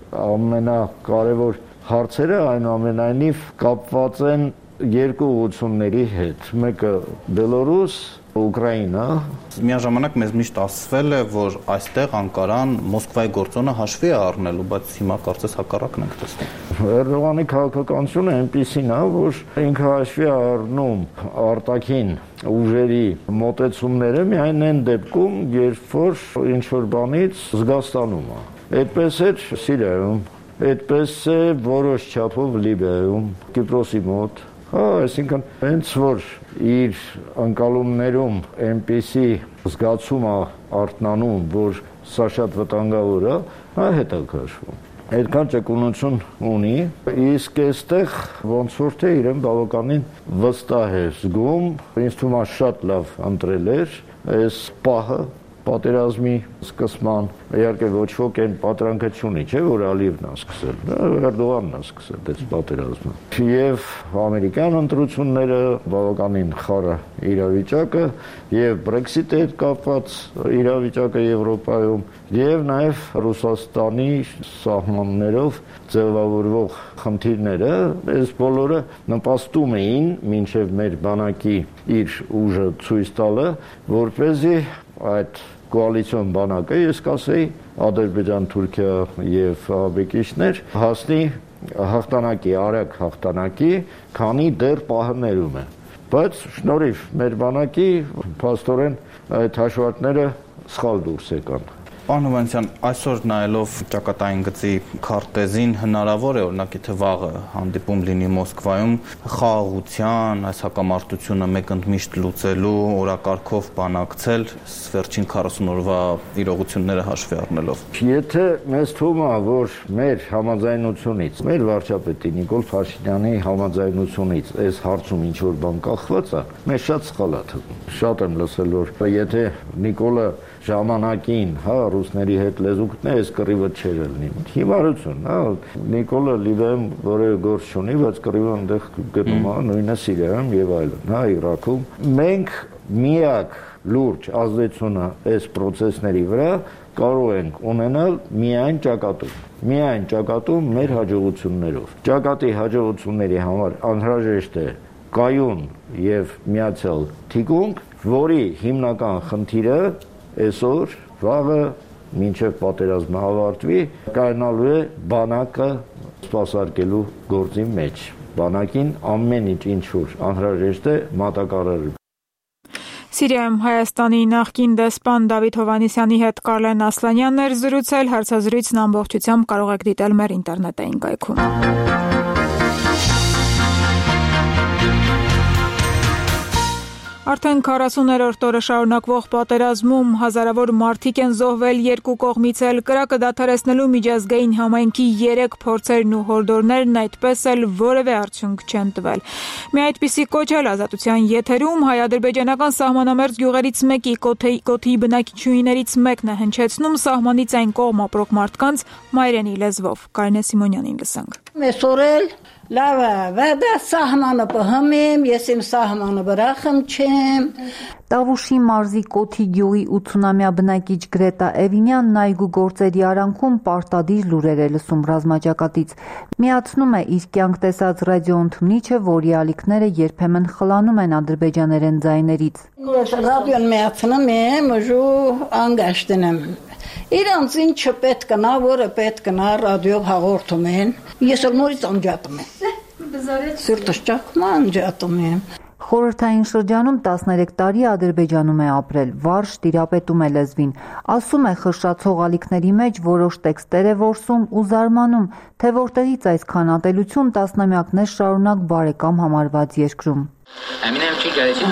ամենակարևոր հարցերը այնուամենայնիվ կապված են երկու ուղղությունների հետ։ Մեկը Բելորուս, Ուկրաինա։ Միաժամանակ մեզ միշտ ասվել է, որ այստեղ Անկարան Մոսկվայի գործոնը հաշվի է առնելու, բայց հիմա կարծես հակառակն ենք տեսնում։ Էրդողանի քաղաքականությունը այնպիսին է, որ ինքը հաշվի է առնում արտաքին ուժերի մոտեցումները միայն այն դեպքում, երբ որ ինչ-որ բանից զգաստանում է։ Այդպես էր Սիրիայում, այդպես է որոշ չափով Լիբիայում, Կիպրոսի մոտ։ Այսինքն հենց որ իր ընկալումներում այնպիսի զգացում է արթնանում, որ սա շատ վտանգավոր է, նա հետ է քաշվում։ Այդքան ճկունություն ունի, իսկ այստեղ ոնց որ թե իրեն բավականին վստահ է զգում, ինձ թվում է շատ լավ ընտրել էր այս պահը, պատերազմի սկսման, իհարկե ոչ ոք այն պատրանքը չունի, չէ՞ որ Ալիևն է սկսել, Էրդողանն է սկսել այդ պատերազմը։ Եվ ամերիկյան ընտրությունները, բավականին խառը իրավիճակը, եւ Brexit-ի հետ կապված իրավիճակը Եվրոպայում, եւ նաեւ Ռուսաստանի սահմաններով ձևավորվող խնդիրները, այս բոլորը նպաստում էին մինչև մեր բանակի իր ուժը ցույց տալը, որպեսզի այդ կոալիցիոն բանակը, ես կասեի, Ադրբեջան, Թուրքիա եւ աբեկիչներ հասնի հաղթանակի, արագ հաղթանակի, քանի դեռ պահներում է։ Բայց շնորհիվ մեր բանակի փաստորեն այդ հաշվարկները սխալ դուրս եկան։ Պարոն Հովհաննիսյան, այսօր նայելով ճակատային գծի քարտեզին հնարավոր է օրինակ եթե վաղը հանդիպում լինի Մոսկվայում խաղաղության, այս հակամարտությունը մեկընդմիշտ լուծելու օրակարգով բանակցել վերջին 40 օրվա իրողությունները հաշվի առնելով։ Եթե մեզ թվում է, որ մեր համաձայնությունից, մեր վարչապետի Նիկոլ Փաշինյանի համաձայնությունից այս հարցում ինչ որ բան կախված է, մեզ շատ սխալ է թվում։ Շատ եմ լսել, որ եթե Նիկոլը ժամանակին, ռուսների հետ լեզուկն է, այս կռիվը չէր լինի։ Հիմարություն, Նիկոլը Լիբիայում որևէ գործ չունի, բայց կռիվը այնտեղ գնում է, նույնը Սիրիայում եւ այլն, Իրաքում։ Մենք միակ լուրջ ազդեցությունը այս process-ների վրա կարող ենք ունենալ միայն ճակատում մեր հաջողություններով։ Ճակատի հաջողությունների համար անհրաժեշտ է կայուն եւ միացյալ թիկունք, որի հիմնական խնդիրը այսօր վաղը մինչև պատերազմը ավարտվի կայանալու է բանակը սպասարկելու գործի մեջ։ Բանակին ամեն ինչ որ անհրաժեշտ է մատակարարել։ Սիրիայում Հայաստանի նախկին դեսպան Դավիթ Հովհաննիսյանի հետ Կարլեն Ասլանյանն էր զրուցել, հարցազրույցն ամբողջությամբ կարող եք դիտել մեր ինտերնետային կայքում։ Արդեն 40-րդ օրը շարունակվող պատերազմում հազարավոր մարդիկ են զոհվել երկու կողմից էլ կրակը դադարեցնելու միջազգային համայնքի 3 փորձերն ու հորդորներն այդպես էլ որևէ արդյունք չեն տվել։ Մի այդպիսի կոչ էլ ազատության եթերում հայ-ադրբեջանական սահմանամերձ գյուղերից մեկի Կոթիի բնակչուհիներից մեկն է հնչեցնում սահմանից այն կողմ ապրող մարդկանց մայրենի լեզվով։ Կարինե Սիմոնյանին լսենք։ Մեսորել լավ է, վեդա սահմանը պհմեմ, ես իմ սահմանը բրախմ չեմ։ Տավուշի մարզի Կոթի գյուղի 80-ամյա բնակիչ Գրետա Էվինյանն այգու գործերի արանքում պարտադիր լուրեր է լսում ռազմաճակատից։ Միացնում է իր կյանք տեսած ռադիոընդունիչը, որի ալիքները երբեմն խլանում են ադրբեջաներեն ձայներից։ Ես ռադիոն միացնում եմ, ու անգաշտն եմ։ Իրանց ինչը պետք նա, որը պետք նա ռադիո հաղորդում են, ես էլ նորից անջատում եմ։ Սիրտս ճակում անջատում եմ։ Խորհրդային շրջանում 13 տարի Ադրբեջանում է ապրել, վարժ տիրապետում է լեզվին, ասում է խշշացող ալիքների մեջ որոշ տեքստեր է որսում ու զարմանում, թե որտեղից այսքան ատելություն տասնամյակներ շարունակ բարեկամ համարված երկրում։ Əminəm ki, gələcək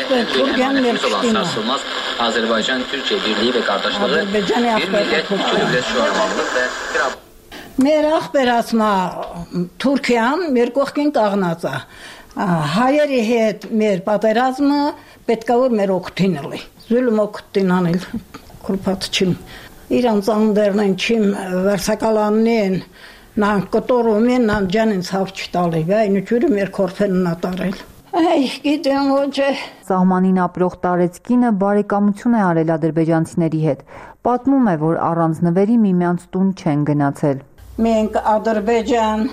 nəsillərə sarsılmaz Azərbaycan-Türkiyə birliyi və qardaşlığı bir millət, iki dövlət şüarmanlıq və bir Մեր ախպերացմա Թուրքիան մեր կողքին կաղնած է։ Հայերի հետ մեր պատերազմը պետք է որ մեր օգտին լինի։ Զուլմ օգտին անել քրփած չիմ։ Իրանց անդերն են չիմ վերսակալանին նան կտորում են նան ջանին ցավ չտալի։ Այն ջուրը մեր կորփելն ատարել։ Այ գիտեմ ոչ։ Սահմանին ապրող տարեցկինը բարեկամություն է արել ադրբեջանցիների հետ։ Պատմում է, որ առանց նվերի միմյանց տուն չեն գնացել։ Մենք Ադրբեջան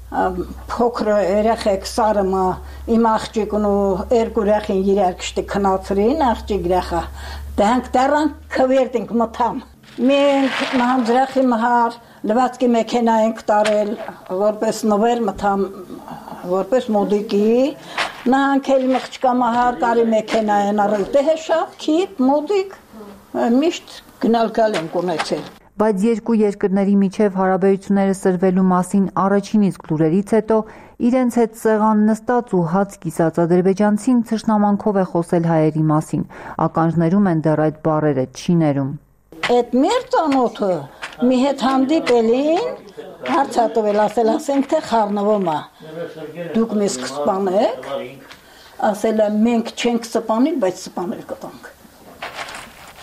փոքր երեխեք սարմը իմ աղջիկն ու երկու երեխին իրար կշտի քնացրին աղջիկ երեխա դրանք դեռան քվերտինք մտամ մենք մահանձրախի մահար լվացքի մեքենա ենք տարել որպես նվեր մտամ որպես մոդիկի նանքել մղճկա մահար կարի մեքենա են առել դեհշա քիտ մոդիկ միշտ գնալկալ ենք ունեցել Բայց երկու երկրների միջև հարաբերությունները սրվելու մասին առաջին իսկ լուրերից հետո իրենց հետ սեղան նստած ու հաց կիսած ադրբեջանցին թշնամանքով է խոսել հայերի մասին։ Ականջներում են դեռ այդ բառերը չի ներում։ Այդ մեր ծանոթը մի հետ հանդիպելին հարցատվել ասենք թե խառնվում է։ Դուք մեզ կսպանեք, ասել է մենք չենք սպանել, բայց սպանել կտանք։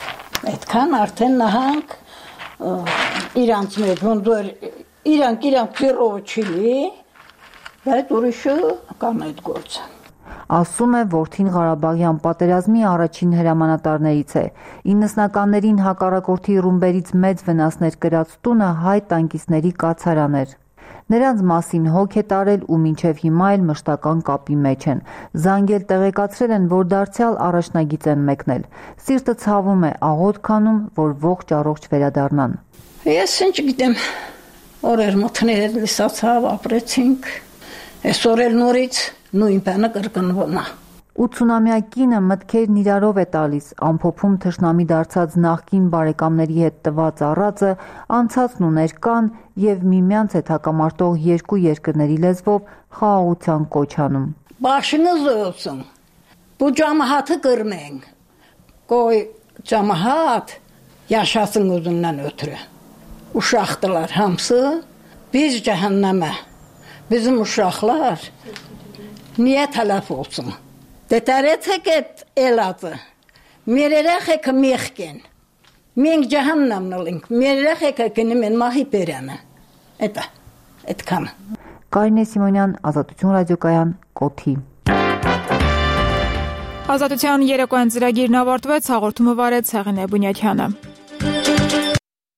Այդքան արդեն նահանք իրանց մեջ ոնց որ իրանք քիրով չլի, բայց ուրիշը կան այդ գործը։ Ասում է, որդին Ղարաբաղյան պատերազմի առաջին հրամանատարներից է։ 90-ականներին հակառակորդի ռումբերից մեծ վնասներ կրած տունը հայ տանկիստների կացարան էր։ Նրանց մասին հոգ է տարել ու մինչև հիմա էլ մշտական կապի մեջ են։ Զանգել տեղեկացրել են, որ դարձյալ առաջնագիծ են մեկնել։ Սիրտը ցավում է, աղոտ քանում, որ ողջ առողջ վերադառնան։ Ես ինչ գիտեմ, օրեր մթներ լսացավ, ապրեցինք։ Այսօր էլ նորից նույն բանը կրկնվնա։ 80-ամյա կինը մտքերն իրարով է տալիս, ամփոփում թշնամի դարձած նախկին բարեկամների հետ տված առածը, անցածն ու ներկան եւ միմյանց հետ հակամարտող երկու երկրների լեզվով խաղաղության կոչ անում։ Բաշինը զոհսն։ Բու ջամահատը կրմեն։ Կոյ ջամահատ yaşasın uzundan ötürü. Uşaqdılar hamısı biz cəhənnəmə. Bizim uşaqlar niyə tələf olsun? Detərəcək eladı. Merərək mexkin. Մենք ջահաննամն ենք, մերրախ եկին մեն մահի բերանը։ Այդքան։ Կարինե Սիմոնյան, Ազատություն ռադիոկայան, Կոթի։ Ազատության երեկոյան ծրագիրն ավարտվեց, հաղորդումը վարեց Հեղինե Բունյաթյանը։